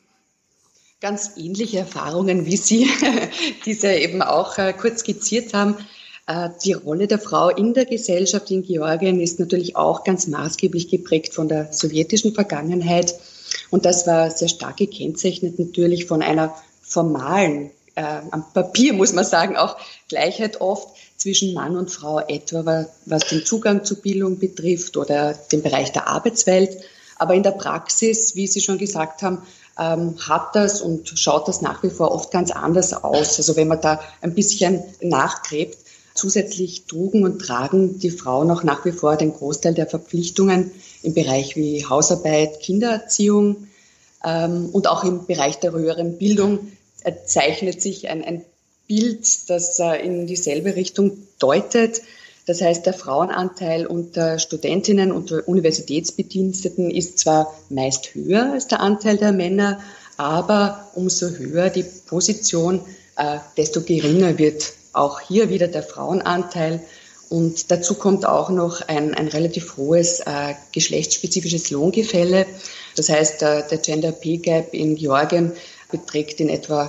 Ganz ähnliche Erfahrungen wie Sie, die Sie eben auch kurz skizziert haben. Die Rolle der Frau in der Gesellschaft in Georgien ist natürlich auch ganz maßgeblich geprägt von der sowjetischen Vergangenheit. Und das war sehr stark gekennzeichnet natürlich von einer formalen, am Papier muss man sagen, auch Gleichheit oft zwischen Mann und Frau, etwa was den Zugang zu Bildung betrifft oder den Bereich der Arbeitswelt. Aber in der Praxis, wie Sie schon gesagt haben, hat das und schaut das nach wie vor oft ganz anders aus. Also wenn man da ein bisschen nachgräbt, zusätzlich trugen und tragen die Frauen auch nach wie vor den Großteil der Verpflichtungen im Bereich wie Hausarbeit, Kindererziehung und auch im Bereich der höheren Bildung zeichnet sich ein Bild, das in dieselbe Richtung deutet. Das heißt, der Frauenanteil unter Studentinnen und Universitätsbediensteten ist zwar meist höher als der Anteil der Männer, aber umso höher die Position, desto geringer wird auch hier wieder der Frauenanteil. Und dazu kommt auch noch ein relativ hohes geschlechtsspezifisches Lohngefälle. Das heißt, der Gender Pay Gap in Georgien beträgt in etwa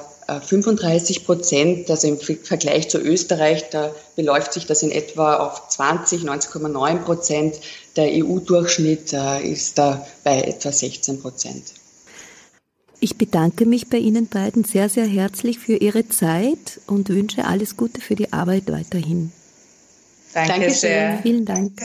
35%, also im Vergleich zu Österreich, da beläuft sich das in etwa auf 19,9%. Der EU-Durchschnitt ist da bei etwa 16%. Ich bedanke mich bei Ihnen beiden sehr, sehr herzlich für Ihre Zeit und wünsche alles Gute für die Arbeit weiterhin. Danke sehr. Vielen Dank.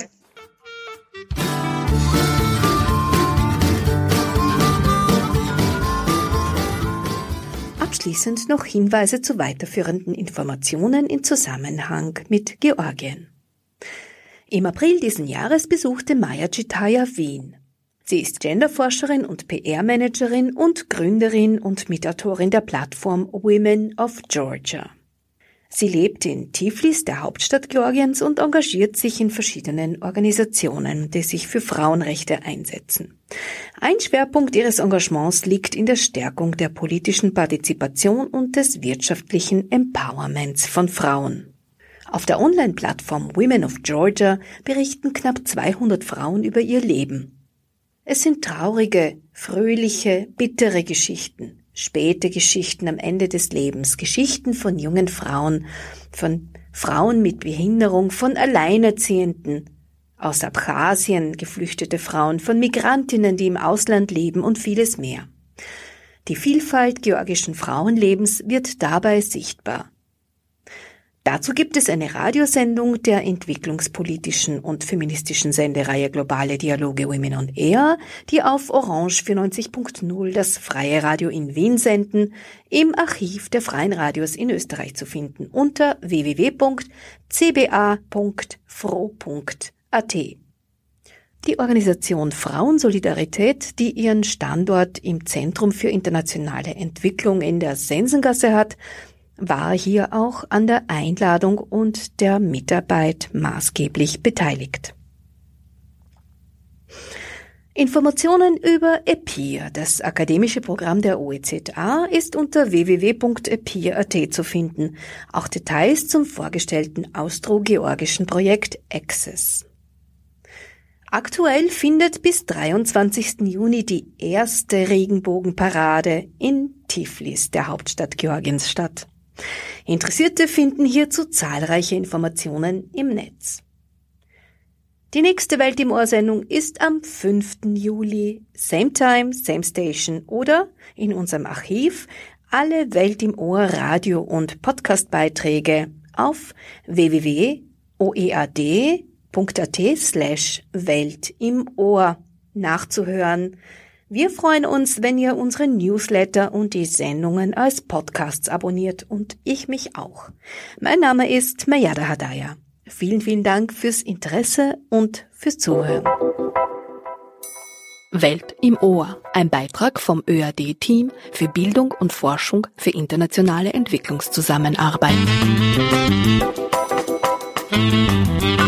Abschließend noch Hinweise zu weiterführenden Informationen in Zusammenhang mit Georgien. Im April diesen Jahres besuchte Maja Chitaya Wien. Sie ist Genderforscherin und PR-Managerin und Gründerin und Mitautorin der Plattform Women of Georgia. Sie lebt in Tiflis, der Hauptstadt Georgiens, und engagiert sich in verschiedenen Organisationen, die sich für Frauenrechte einsetzen. Ein Schwerpunkt ihres Engagements liegt in der Stärkung der politischen Partizipation und des wirtschaftlichen Empowerments von Frauen. Auf der Online-Plattform Women of Georgia berichten knapp 200 Frauen über ihr Leben. Es sind traurige, fröhliche, bittere Geschichten. Späte Geschichten am Ende des Lebens, Geschichten von jungen Frauen, von Frauen mit Behinderung, von Alleinerziehenden, aus Abchasien geflüchtete Frauen, von Migrantinnen, die im Ausland leben und vieles mehr. Die Vielfalt georgischen Frauenlebens wird dabei sichtbar. Dazu gibt es eine Radiosendung der entwicklungspolitischen und feministischen Sendereihe Globale Dialoge Women on Air, die auf Orange 94.0, das freie Radio in Wien, senden, im Archiv der freien Radios in Österreich zu finden unter www.cba.fro.at. Die Organisation Frauensolidarität, die ihren Standort im Zentrum für internationale Entwicklung in der Sensengasse hat, war hier auch an der Einladung und der Mitarbeit maßgeblich beteiligt. Informationen über EPIR, das akademische Programm der OEZA, ist unter www.epir.at zu finden. Auch Details zum vorgestellten austro-georgischen Projekt Access. Aktuell findet bis 23. Juni die erste Regenbogenparade in Tiflis, der Hauptstadt Georgiens, statt. Interessierte finden hierzu zahlreiche Informationen im Netz. Die nächste Welt im Ohr-Sendung ist am 5. Juli, same time, same station oder in unserem Archiv alle Welt im Ohr Radio- und Podcastbeiträge auf www.oead.at/Welt im Ohr nachzuhören. Wir freuen uns, wenn ihr unsere Newsletter und die Sendungen als Podcasts abonniert und ich mich auch. Mein Name ist Mejada Hadaya. Vielen, vielen Dank fürs Interesse und fürs Zuhören. Welt im Ohr, ein Beitrag vom ÖAD-Team für Bildung und Forschung für internationale Entwicklungszusammenarbeit.